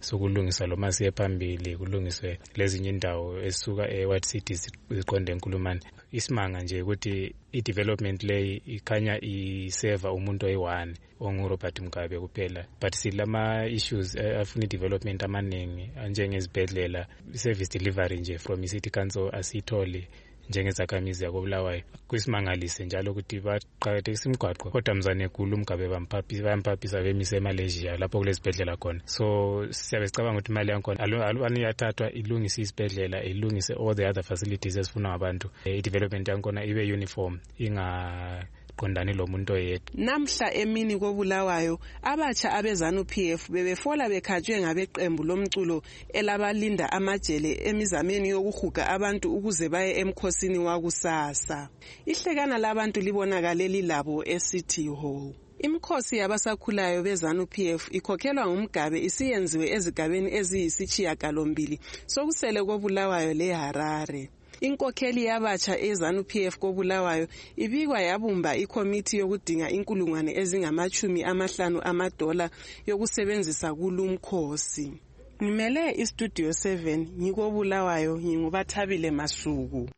sokulungisa lo masiye phambili kulungiswe lezinye indawo esuka e-White City ziqonde eNkulumane. Isimanga nje ukuthi i-development leyi ikhanya iseva umuntu oyi-one onguRobert Mugabe kuphela, but silama issues afuna i-development amaningi njengezibhedlela, service delivery nje from i-city council asithole njengezakhamizi yakobulawayo. Kusimangalise njalo ukuthi baqakathekisa imigwaqo kodwa mzane khulu Mugabe bamphaphisa bemise eMalaysia lapho kulezibhedlela khona. So siyabe sicabanga ukuthi imali yakhona alubani yathathwa ilungise izibhedlela, ilungise all the other facilities ezifuna abantu, i-development yakhona ibe uniform, inga qondani lo muntu oyedwa. Namhla emini kobulawayo abatsha abezanu P F bebefola bekhatshwe ngabeqembu lomculo elabalinda amajele emizameni yokuhuga abantu ukuze baye emkhosini wakusasa. Ihlekana labantu libonakale lilabo eCity Hall. Imikhosi yabasakhulayo bezanu P F ikhokhelwa nguMgabe isiyenziwe ezigabeni eziyisishiyagalombili sokusele kobulawayo leHarare. Inkokheli yabatsha ezanu P F kobulawayo ibikwa yabumba ikomiti yokudinga inkulungwane ezingamachumi amahlanu amadola yokusebenzisa kulumkhosi. Ngimele istudio seven ngikobulawayo ngingubathabile Masuku.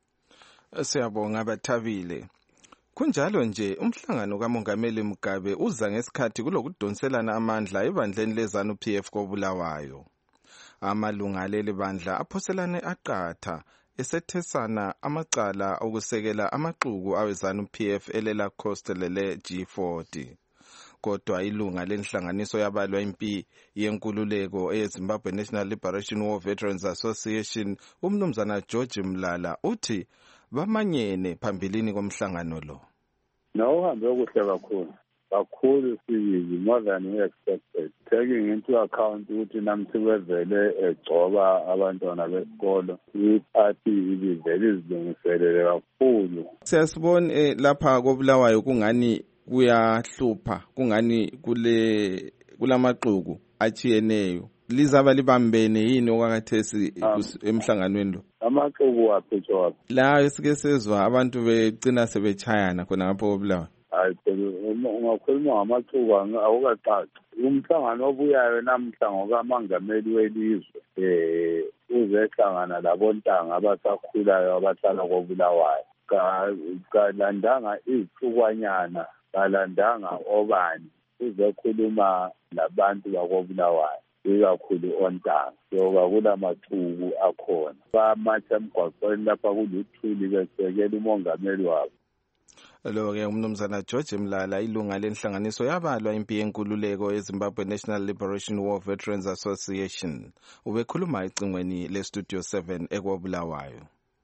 Siyabonga Bathabile. Kunjalo nje umhlangano kaMongameli Mugabe uza ngesikhathi kulokudonselana amandla ebandleni lezanu P F kobulawayo. Amalunga leli bandla aphoselane aqatha esethesana amacala okusekela amaxuku awezanu P F elela Coastal le G forty. Kodwa ilunga lenhlanganiso yabalwa impi yenkululeko eZimbabwe National Liberation War Veterans Association umnumzana George Mlala uthi bamanyene phambilini komhlangano lo. Nawuhambe okuhle kakhulu. Kakhulu siyizi more than we expected. Taking into account ukuthi namsebevele egcoba abantwana besikolo, iparty ibivele izilungiselele kakhulu. Siyasibona lapha kobulawayo kungani kuyahlupha, kungani kule kulamaqhuku achiyeneyo. Lizaba libambene yini okakathesi emhlanganweni lo? Amaqhuku aphethwe waphi? La esike sezwa abantu becina sebechayana khona ngapho kobulawayo. Hayi phela ungakhuluma ngamaxuku awukacaci. Umhlangano obuyayo namhla ngokaMongameli welizwe eh uzehlangana labontanga abasakhulayo abahlala kobulawayo. Kalandanga izihlukanyana, kalandanga obani, uzekhuluma labantu bakobulawayo ikakhulu ontanga. Yoba kulamaxuku akhona bamatsha emgwaqweni lapha kuluthuli besekela umongameli wabo. Lo-ke umnumzana George Mlala ilunga lenhlanganiso yabalwa impi yenkululeko eZimbabwe National Liberation War Veterans Association ubekhuluma ecingweni leStudio seven ekobulawayo.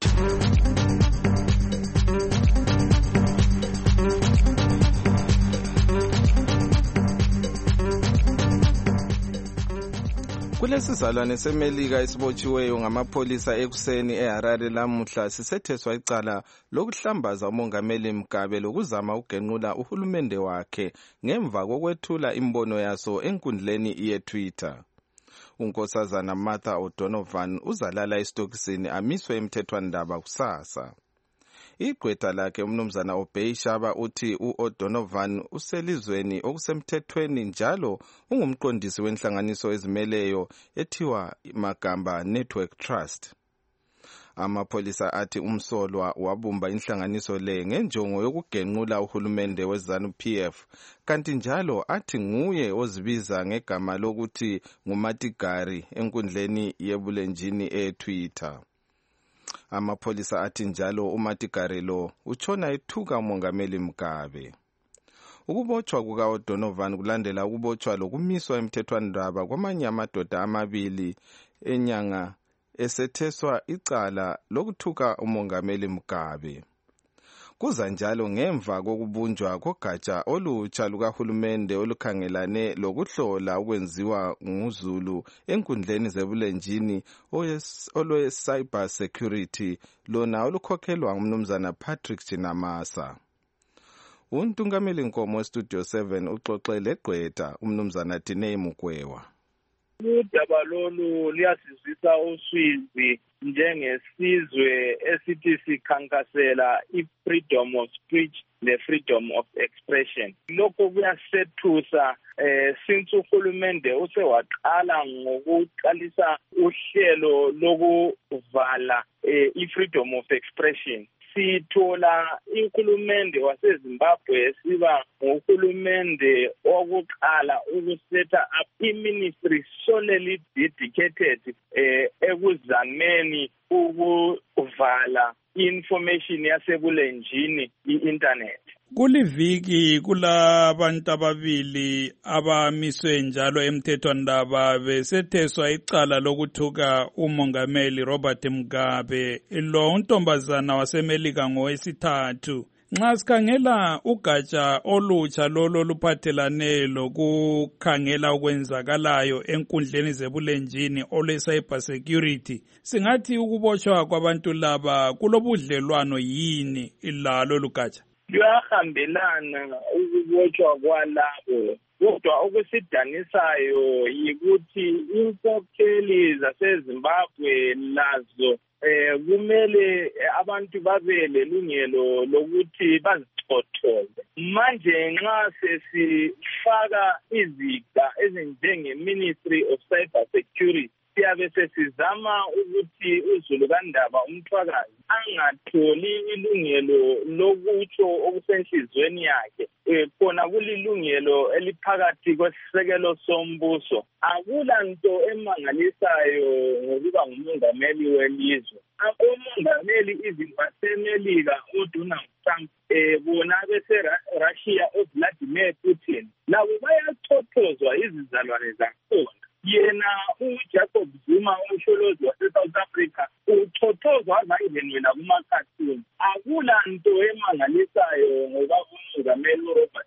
Kulesizalwane seMelika esibotshiweyo ngamapholisa ekuseni eHarare lamuhla sisetheswa icala lokuhlambaza umongameli Mugabe lokuzama ukugenqula uhulumende wakhe ngemva kokwethula imbono yaso enkundleni yeTwitter. Unkosazana Martha O'Donovan uzalala esitokisini amiswe emthethwandaba kusasa. Igqwetha lakhe umnumzana Obey Shaba uthi uO'Donovan uselizweni okusemthethweni njalo ungumqondisi wenhlanganiso ezimeleyo ethiwa Magamba Network Trust. Amapholisa athi umsolwa wabumba inhlanganiso le ngenjongo yokugenqula uhulumende wezanu P F, kanti njalo athi nguye ozibiza ngegama lokuthi nguMatigari enkundleni yebulenjini eTwitter. Amapholisa athi njalo uMatigari lo utshona ethuka umongameli Mugabe. Ukubotshwa kukaO'Donovan kulandela ukubotshwa lokumiswa emthethwandaba kwamanye amadoda amabili enyanga esetheswa icala lokuthuka umongameli Mugabe. Kuza njalo ngemva kokubunjwa kogatsha olutsha lukahulumende olukhangelane lokuhlola ukwenziwa nguZulu enkundleni zebulenjini olwe cyber security lona olukhokhelwa ngumnumzana Patrick Chinamasa. Untungameli Nkomo Studio seven uxoxe leGqwetha umnumzana Diney Mugwewa. udaba lolu liyasizwisa uswizi njengesizwe esithi sikhankasela i-freedom of speech ne-freedom of expression. Lokho kuyasethusa eh since uhulumende usewaqala ngokuqalisa uhlelo lokuvala eh, i-freedom of expression. Sithola inkulumende waseZimbabwe siba ngohulumende okuqala ukusetha up i-ministry solely dedicated eh, ekuzameni ukuvala information yasebulenjini i-internet. Kuliviki kulabantu ababili abamiswe njalo emthethwandaba besetheswa icala lokuthuka umongameli Robert Mugabe lo untombazana wasemelika ngowesithathu. Nxa sikhangela ugatsha olutsha lolo luphathelane lokukhangela okwenzakalayo enkundleni zebulenjini olwe cyber security, singathi ukubotshwa kwabantu laba kulobudlelwano yini lalo lugatsha? Luyahambelana ukubotshwa kwalabo, kodwa okusidanisayo yikuthi inkokheli zaseZimbabwe lazo eh kumele abantu babe lelungelo lokuthi bazixothoze. Manje nxa sesifaka iziga ezinjenge Ministry of Cyber Security siyabe sesizama ukuthi uZulu kaNdaba umthwakazi angatholi ilungelo lokutsho okusenhlizweni yakhe khona kulilungelo eliphakathi kwesisekelo sombuso. Akula nto emangalisayo ngokuba ngumongameli welizwe. Abamongameli izimpasemelika uDonald Trump eh bona bese Russia uVladimir Putin labo bayachothozwa izizalwane zakhona. Yena uJacob Zuma umsholozi wase-South Africa uchothozwa zangenwela kumakhathuni. Akula nto emangalisayo ngoba umongameli uRobert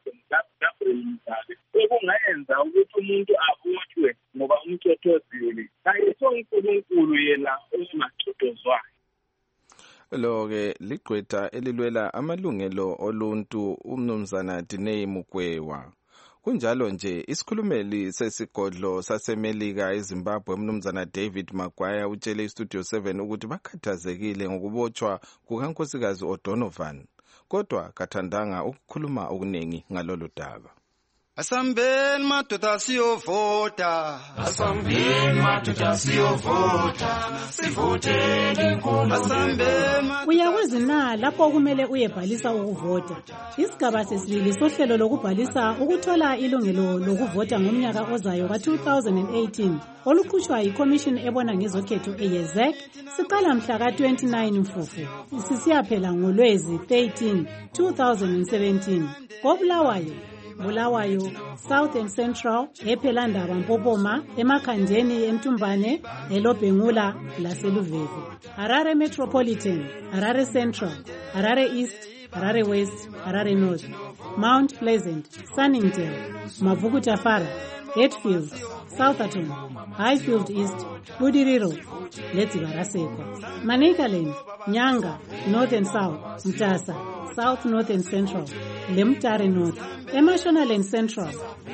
Mugabe okungayenza ukuthi umuntu abotshwe ngoba umchothozile. Ayiso uNkulunkulu yena ongachothozwayo. Lo-ke ligqwetha elilwela amalungelo oluntu umnumzana Dineo Mukwevho. Kunjalo nje isikhulumeli sesigodlo sasemelika eZimbabwe umnumzana David Maguire utshele iStudio seven ukuthi bakhathazekile ngokubotshwa kukankosikazi O'Donovan, kodwa kathandanga ukukhuluma okuningi ngalolu daba. Asambeni madoda siyovota, asambeni madoda siyovota, sivotele inkomo. Asambeni uyakwazi na lapho kumele uyebhalisa ukuvota. Isigaba sesibili sohlelo lokubhalisa ukuthola ilungelo lokuvota ngomnyaka ozayo ka two thousand eighteen olukhutshwa yiCommission ebona ngezokhetho eYezek siqala mhla ka twenty-nine Mfufu sisiyaphela ngoLwezi thirteen two thousand seventeen. Kobulawayo Bulawayo, South and Central, ePhelandaba Mpopoma, eMakhandeni eMtumbane, eLobhengula laseLuveve. Harare Metropolitan, Harare Central, Harare East, Harare West, Harare North, Mount Pleasant, Sunningdale, Mavukutafara, Hatfield, Southampton, Highfield East, Budiriro, Letsivarasekwa. Manicaland, Nyanga, North and South, Mtasa, South, North and Central, Lemtare North, Emashonaland Central,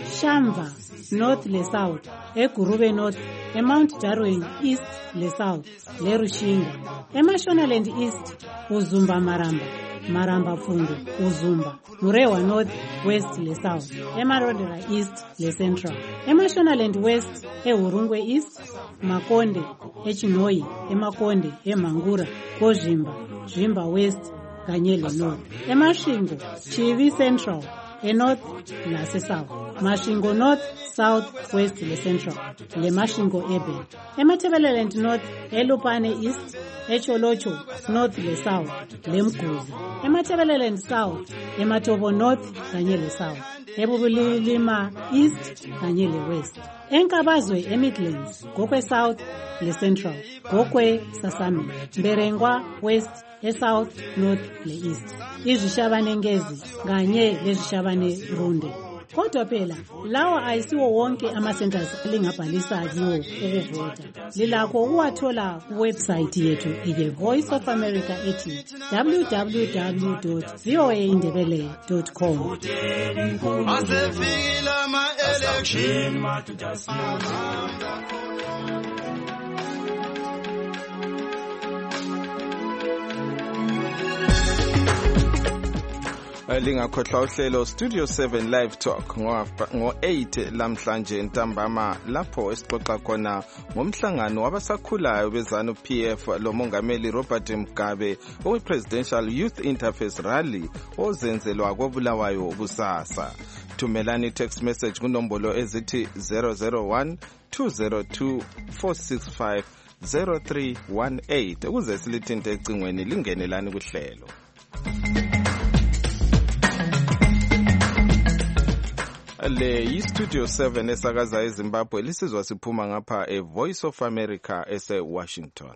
Shamva, North le South, Egurube North, Mount Darwin East le South, le Rushinga, Emashonaland East, Uzumba Maramba, Maramba Fundu, Uzumba, Murewa North, West le South, Emarodera East le Central, Emashonaland West, Eurungwe East, Makonde, Echinoi, Emakonde, Emangura, Kozhimba, Zhimba West, Kanyele North, Emashingo, Chivi Central, e North nase South, Mashingo North, South, West le Central, le Mashingo Ebe, Emathebeleland North, Elupane East, Echolocho North le South, le Mguzi, Emathebeleland South, Ematobo North kanye le South, Ebubulilima East kanye le West, Enkabazwe eMidlands, Gokwe South le Central, Gokwe Sasami, Mberengwa West eSouth, North le East, izishabane Ngezi kanye lezishabane Runde, kodwa phela lawa ayisiwo wonke ama-centers lingabhalisa kiwo ukuvota. Lilakho ukuwathola kuwebsayithi yethu i-The Voice of America ethi w w w dot v o a indebele dot com. Asefikile ama-election lingakhohlwa uhlelo Studio seven Live Talk ngo eight lamhlanje ntambama lapho esixoxa khona ngomhlangano wabasakhulayo bezanu P F lo mongameli Robert Mugabe owe Presidential Youth Interface Rally ozenzelwa koBulawayo kusasa. Thumelani text message kunombolo ezithi zero zero one two zero two four six five zero three one eight ukuze silithinte ecingweni lingenelani kuhlelo. Le yi-Studio seven esakaza eZimbabwe lisizwa siphuma ngapha e Voice of America ese Washington.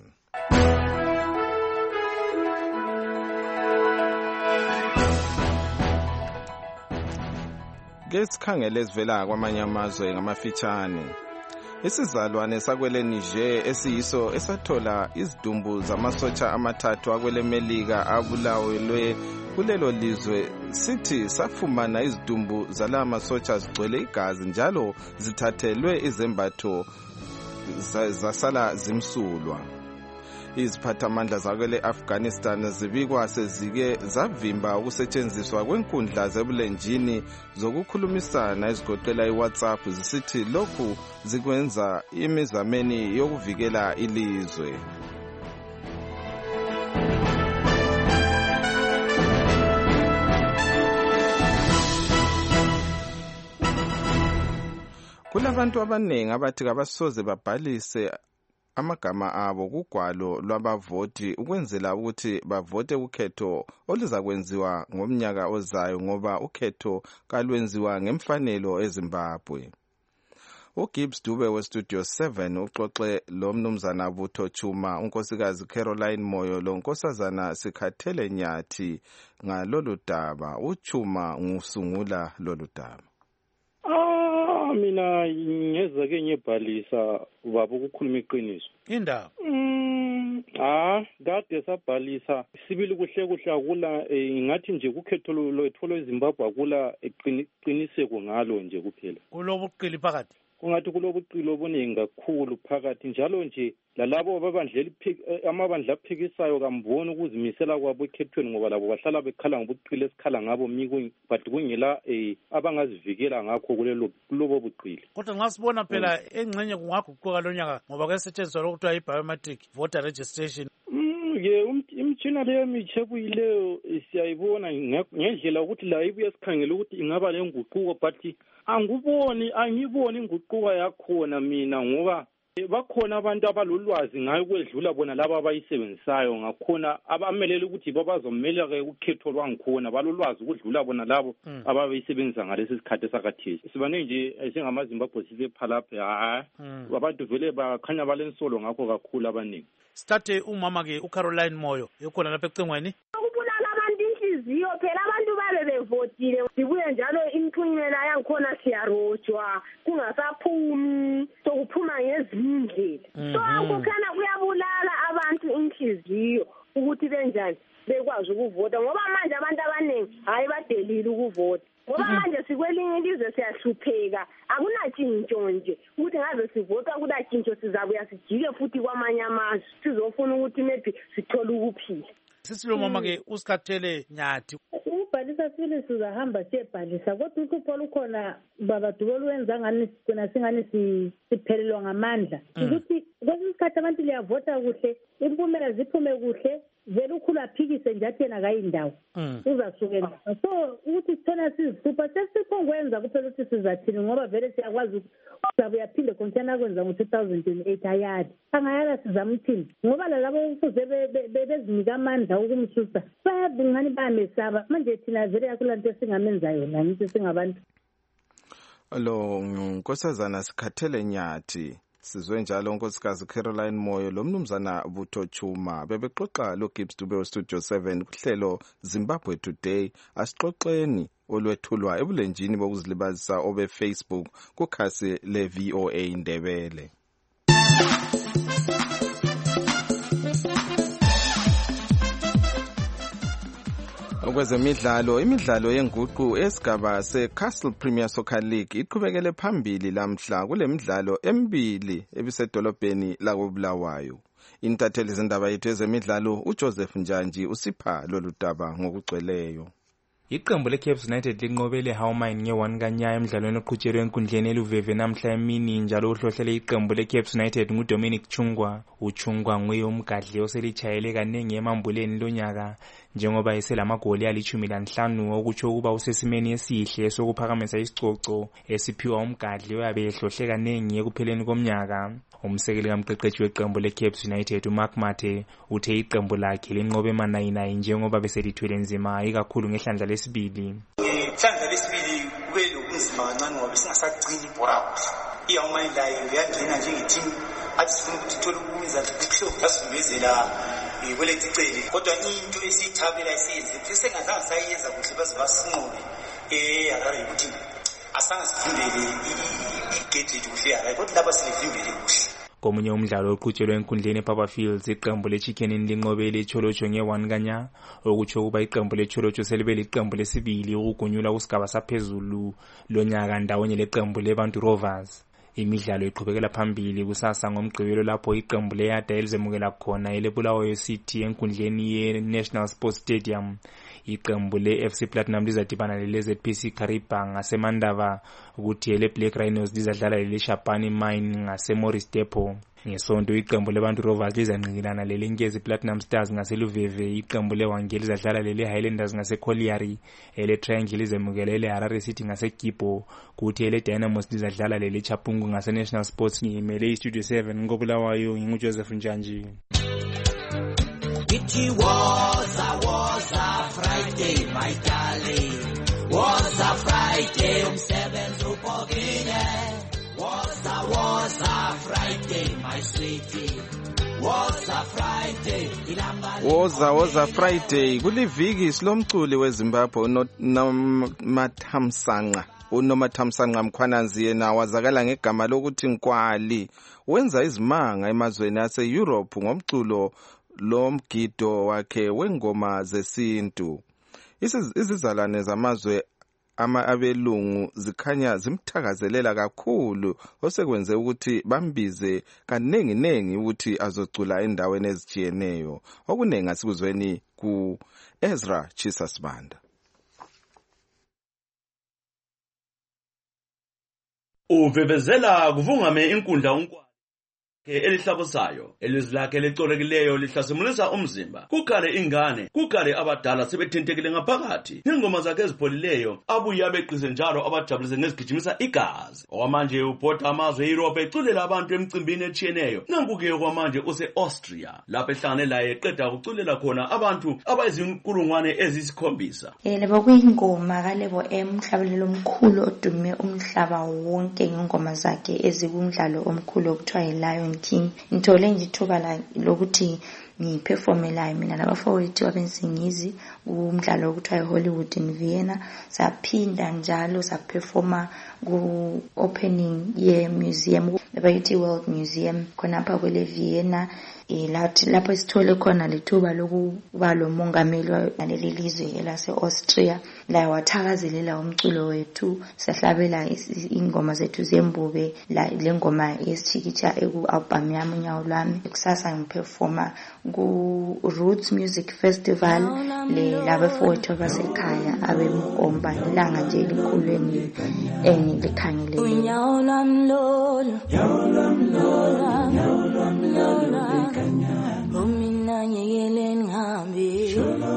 Ke sikhangele esivela kwamanye amazwe ngamafitshane. Isizalwane sakwele Niger esiyiso esathola izidumbu zamasotsha amathathu akwele Melika abulawelwe kulelo lizwe sithi safumana izidumbu zala masotsha zigcwele igazi njalo zithathelwe izembatho zasala zimsulwa. Iziphathamandla zakwele Afghanistan zibikwa sezike zavimba ukusetshenziswa kwenkundla zebulenjini zokukhulumisana ezigoqela iWhatsApp zisithi lokhu zikwenza imizameni yokuvikela ilizwe. Kulabantu abanengi abathi kabasoze babhalise amagama abo kugwalo lwabavoti ukwenzela ukuthi bavote ukhetho oluzakwenziwa ngomnyaka ozayo ngoba ukhetho kalwenziwa ngemfanelo eZimbabwe. uGibbs Dube weStudio seven uxoxe lo mnumzana Butho Chuma unkosikazi Caroline Moyo lo nkosazana Sikhathele Nyathi ngalolu daba. uChuma ngusungula lolu daba. Mina ngeza ke ngibhalisa ubaba ukukhuluma iqiniso indaba mm ah kade sabhalisa sibili kuhle kuhle akula ngathi nje kukhetho lwethu eZimbabwe akula eqiniseko ngalo nje kuphela kulobuqili phakathi kungathi kulobuqili obuningi kakhulu phakathi njalo nje lalabo ababandlela amabandla aphikisayo kamboni ukuzimisela kwabo ekhethweni ngoba labo bahlala bekhala ngobuqili esikhala ngabo miko but kungela abangazivikela ngakho kulelo kulobo buqili. Kodwa nxa sibona phela engxenye kungaguquka lonyaka ngoba kwesetshenziswa lokuthiwa i-biometric voter registration. Ye imtshina leyo mitshe kuyileyo siyayibona ngendlela ukuthi la ibuye sikhangela ukuthi ingaba lenguquko but anguboni angiboni inguquko yakhona mina ngoba bakhona abantu abalolwazi ngayo kwedlula bona laba abayisebenzisayo ngakhona abamelele ukuthi babazomela ke ukhetho lwangikhona balolwazi ukudlula bona labo abayisebenza ngalesi sikhathi sakathesi. Sibane nje esengamaZimbabwe sibe phalapha ha abantu vele bakhanya balensolo ngakho kakhulu abaningi. Sithathe umama ke uCaroline Moyo ekhona lapha ecingweni. Ukubulala abantu inhliziyo phela abantu babe bevotile sibuye njalo impunyela yangikhona siyarojwa kungasaphumi sokuphuma ngezindlela. So akukhana kuyabulala abantu inhliziyo ukuthi benjani bekwazi ukuvota ngoba manje abantu abaningi hayi badelile ukuvota. Ngoba manje sikwelinye ilizwe siyahlupheka akunatshintsho nje ukuthi ngaze sivota kunatshintsho sizabuya sijike futhi kwamanye amazwe sizofuna ukuthi maybe sithole ukuphila. Sisilo mama ke uSikhathele Nyathi ubhalisa sile sizahamba siyebhalisa kodwa uhlupho lukhona baba Dube luwenza ngani sina singani siphelelwa ngamandla ukuthi kwesinye isikhathi abantu liyavota kuhle impumela ziphume kuhle vele ukhulu aphikise nje athena kayindawo uzasukela so ukuthi sithona sizipha sesiphongwenza kuphela ukuthi sizathini ngoba vele siyakwazi uzabe yaphinde konjana kwenza ngo two thousand eight ayadi angayala sizamthini ngoba lalabo kufuze bezinika amandla ukumsusa bayabungani bayamesaba manje thina vele yakulanto esingamenza yona ngithi singabantu. Lo nkosazana Sikhathele Nyathi sizwe njalo unkosikazi Caroline Moyo lo mnumzana Butho Chuma bebexoxa lo Gibbs Dube weStudio seven kuhlelo Zimbabwe Today. Asixoxeni olwethulwa ebulenjini bokuzilibazisa obe Facebook kukhasi le V O A Ndebele. Okwezemidlalo, imidlalo yenguqu esigaba se-Castle Premier Soccer League iqhubekele phambili lamhla kule midlalo emibili ebisedolobheni lakoBulawayo. Intatheli zindaba yethu ezemidlalo uJoseph Njanji usipha lolu daba ngokugcweleyo. Iqembu leCaps United linqobele Hawmine nge-one kanyaya emidlalweni oqhutshelwe enkundleni eluveve namhla emini, njalo uhlohlele iqembu leCaps United nguDominic Chungwa. uChungwa nguye umgadli oselichayele kanengi emambuleni lonyaka, njengoba eselamagoli alichumi lanhlanu, okutsho ukuba usesimeni esihle sokuphakamisa isicoco esiphiwa umgadli oyabe ehlohle kanengi ekupheleni komnyaka. Umsekeli kamqeqeshi weqembu leCaps United uMark Mate uthe iqembu lakhe linqobe manayinayi njengoba beselithwele nzima ikakhulu ngehlandla lesibili. Ihlandla lesibili kube lokunzima kancane ngoba singasagcini ibhora kuhle. iHawmine layo ngiyangena njengethini athi sifuna ukuthi ithole ukuwinza kuhloko yasivezela kweleciceli, kodwa into esiyithabela isiyenze sengazange sayenza kuhle baze basinqobe eh akare ukuthi asanga sivimbele igate kuhle hayi kodwa lapha silivimbele kuhle. Komunye umdlalo oqhutshelwe enkundleni ePapa Fields, iqembu leChicken linqobele iCholocho nge-one kanya, okutsho ukuba iqembu leCholocho selibe liqembu lesibili ukugunyula kusigaba saphezulu lonyaka ndawonye leqembu leBantu Rovers. Imidlalo iqhubekela phambili kusasa ngomgqibelo lapho iqembu leYada elizemukela khona eleBulawayo City enkundleni ye-National Sports Stadium. Iqembu le-F C Platinum lizadibana le-Z P C Kariba ngaseMandava, ukuthi ele-Black Rhinos lizadlala lele-Shabani Mine ngaseMorris Depot. Ngesonto iqembu leBantu Rovers lizanqikilana lele-Nkezi Platinum Stars ngaseluveve, iqembu leWangeli lizadlala lele-Highlanders ngaseCollieri, ele-Triangle lizemukela ele-Harare City ngaseGibo, kuthi ele-Dynamos lizadlala lele-Chapungu ngase-National Sports. Ngimele iStudio seven ngoBulawayo, nginguJoseph Njanji. It was a was a Friday, my darling. Was a Friday, umsebenzi upokile. Was a was a Friday, my sweetie. Was a Friday, ilamba. Was a was a Friday. Kuliviki silomculi weZimbabwe uNomathamsanqa. uNomathamsanqa Mkhwananzi yena wazakala ngegama lokuthi Nkwali. Wenza izimanga emazweni ase-Europe ngomculo lo mgido wakhe wengoma zesintu. Izizalwane zamazwe ama abelungu zikhanya zimthakazelela kakhulu, osekwenze ukuthi bambize kanengi nengi ukuthi azocula endaweni ezijiyeneyo. Okunengi asikuzweni ku Ezra Chisasbanda. Uvevezela kuvungame inkundla unkwa elihlabusayo, elizwi lakhe licolekileyo lihlasimulisa umzimba. Kukale ingane, kukale abadala sebethintekile ngaphakathi. Ingoma zakhe ezipholileyo abuye abeqise njalo abajabulise ngezigijimisa igazi. Okwamanje ubhoda amazwe eEurope eculela abantu emcimbini etshiyeneyo. Nankuke okwamanje use-Austria, lapho ehlangane laye eqeda ukuculela khona abantu abayizinkulungwane ezisikhombisa. Lebo kuyingoma kaLebo M, umhlabelelo omkhulu odume umhlaba wonke ngengoma zakhe ezikumdlalo omkhulu okuthiwa yiLion King. Ngithole nje ithuba lokuthi ngiperforme la mina nabafowethu abensingizi umdlalo okuthiwa eHollywood in Vienna. Saphinda njalo saperforma ku opening ye museum ebayithi World Museum khonapha kwele Vienna. Ilathi lapho isithole khona lethuba lokuba lo mongameli waleli lizwe elase-Austria, la wathakazelela umculo wethu, sahlabela ingoma zethu zembube, la lengoma yesithikitsha eku-album yami unyawo lwami. Kusasa ngiperforma ku-Roots Music Festival le labafowethu abasekhaya abemkomba, ilanga nje elikhulu engilikhangele. Unyawo lwami lolo, unyawo lwami lolo, unyawo lwami lolo. Umina nyekele ngihambe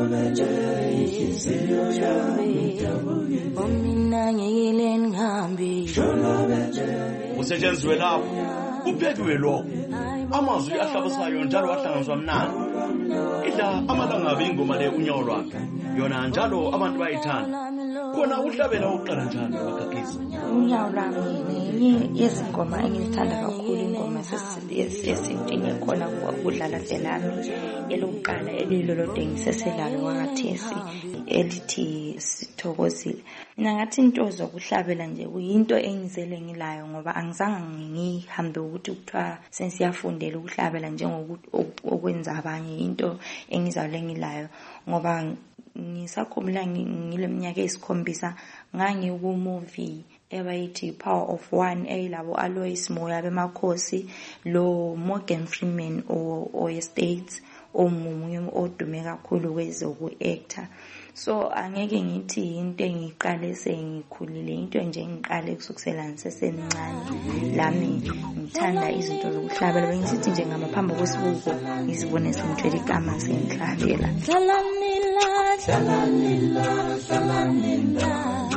umina nyekele ngihambe usetshenziswe lapho kuphekiwe lokho amazwi ahlabusayo njalo ahlanganiswa mnandi. Idla amalangabi ingoma le unyawo lwakhe, yona njalo abantu bayithanda. khona uhlabela uqala njani wakakisa unyawo lami ngenye yezingoma engizithanda kakhulu ingoma yesintini ekhona kudlala delami elokuqala elilolode ngiseselalo wakathesi elithi Sithokozile. Mina ngathi into zokuhlabela nje kuyinto engizele ngilayo ngoba angizange ngihambe ukuthi kuthiwa sensiyafundela ukuhlabela njengokuthi okwenza abanye into engizale ngilayo ngoba ngisakhumbula ngileminyaka esikhombisa ngangi ku movie ebayithi Power of One eyilabo Alois Moya bemakhosi lo Morgan Freeman o o States omunye odume kakhulu kwezoku actor. So angeke ngithi into engiqale sengikhulile into nje engiqale kusukisela ngisesencane lami ngithanda izinto zokuhlabela bengisithi nje ngamaphambi kwesibuko ngizibone sengithwele igama sengihlabela. Shalanila shalanila shalanila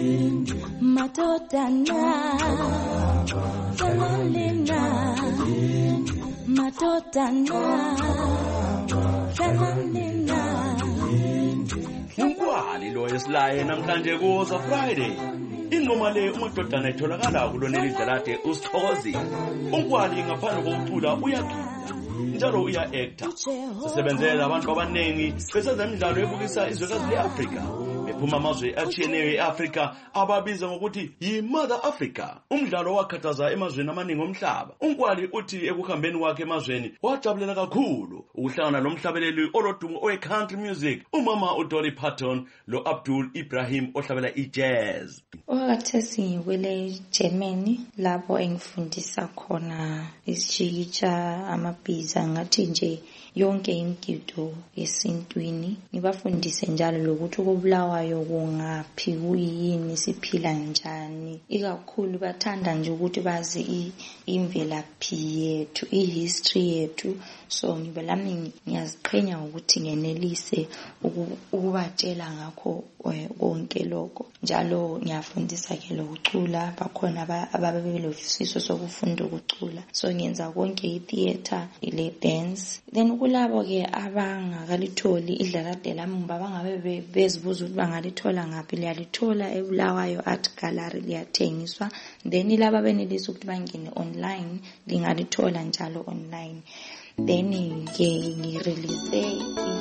matotana shalanila matotana shalanila. Unkwali lo esilaye namhlanje kuza Friday. Ingoma le umadodana itholakala kuloneli dlalade uSithokozile. Unkwali ngaphandle kokucula uyagida njalo uya actor. Sisebenzela abantu abanengi besezemidlalo ebukisa izwekazi leAfrika. Bephuma amazwe atshiyeneyo eAfrika ababiza ngokuthi yiMother Africa. Umdlalo wakhathaza emazweni amaningi omhlaba. Unkwali uthi ekuhambeni kwakhe emazweni wajabulela kakhulu ukuhlangana lomhlabeleli olodumo owe-country music umama uDolly Parton lo Abdul Ibrahim ohlabela ijazz. Wakathesi ngiwele Germany lapho engifundisa khona isijikitsha amabhiza ngathi nje yonke imigido yesintwini ngibafundise njalo lokuthi ukubulawayo kungaphi kuyini siphila njani ikakhulu bathanda nje ukuthi bazi imvelaphi yethu ihistory yethu so ngibelami ngiyaziqhenya ukuthi ngenelise ukubatshela ngakho konke lokho njalo ngiyafundisa ke lokucula bakhona ababelofiso sokufunda ukucula so ngiyenza konke itheater ile dance then kulabo ke abangakalitholi idlalade lami bangabe bezibuza ukuthi bangalithola ngaphi liyalithola eBulawayo Art Gallery liyathengiswa then laba benelisa ukuthi bangene online lingalithola njalo online then ke ngirelease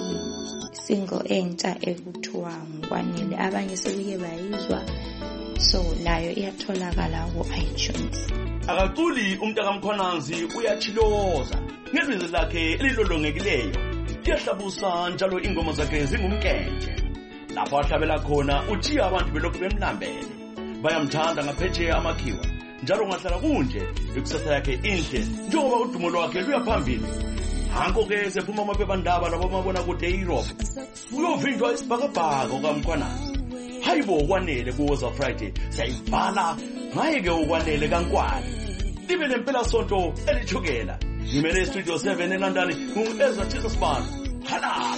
single entsha ekuthiwa ngikwanele abanye sebike bayizwa so layo iyatholakala ku iTunes. Akaculi umntakamkhwananzi uyachiloza ngezwi lakhe elilolongekileyo liyahlabusa njalo ingoma zakhe zingumkenje lapho ahlabela khona uthiya abantu belokhu bemlambele bayamthanda ngaphetsheya amakhiwa njalo ngahlala kunje ikusasa yakhe inhle njengoba udumo lwakhe luyaphambili. Hanko ke sephuma amaphephandaba nabomabona kude eEurope uyovinjwa isibhakabhaka okamkhwananzi. Hayibo kwanele kuza Friday sayibhala ngayeke ukwanele kaNkwali libe lempela sonto elithukela ngimele studio seven eLondon ngu-Ezra Tisospan halala.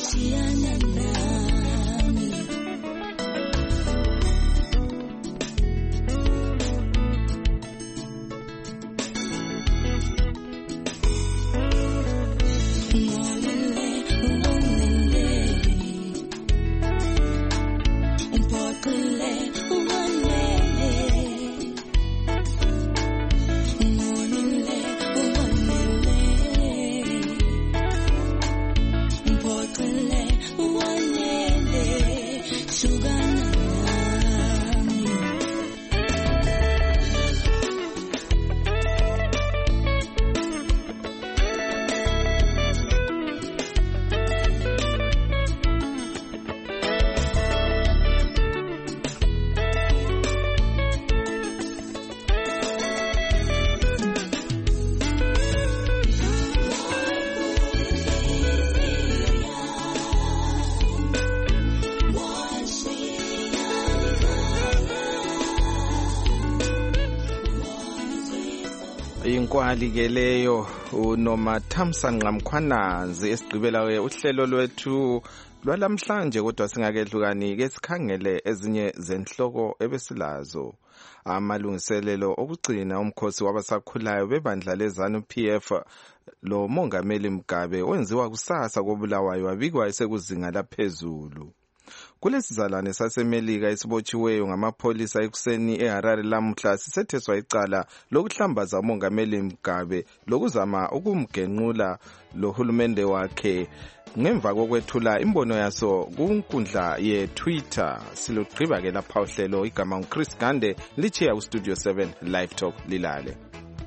Inkwali ke leyo uNomathamsanqa Mkhwananzi esigqibela ke uhlelo lwethu lwalamhlanje kodwa singakehlukani ke sikhangele ezinye zenhloko ebesilazo. Amalungiselelo okugcina umkhosi wabasakhulayo bebandla leZANU P F lo Mongameli Mugabe wenziwa kusasa koBulawayo wabikwa esekuzinga laphezulu. kulesizalwane sasemelika esibotshiweyo ngamapholisa ekuseni eHarare lamuhla sisetheswa icala lokuhlambaza umongameli Mugabe lokuzama ukumgenqula lohulumende wakhe ngemva kokwethula imbono yaso kunkundla ye-Twitter. Silugqiba ke lapha uhlelo, igama nguChris Gande, lichiya uStudio seven Live Talk lilale.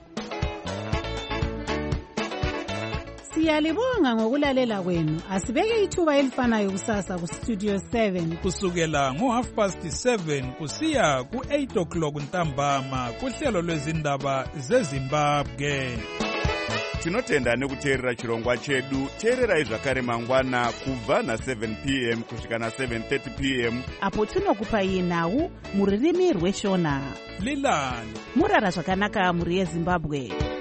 Siyalibonga ngokulalela kwenu. Asibeke ithuba elifanayo kusasa kuStudio seven kusukela ngo half past seven kusiya ku eight o'clock ntambama kuhlelo lwezindaba zeZimbabwe. Tinotenda nekuteerera chirongwa chedu. Teererai zvakare mangwana kubva na seven p m kusvika na seven thirty p m apo tinokupai nhau muririmi rweshona. Lilani murara zvakanaka muri yeZimbabwe.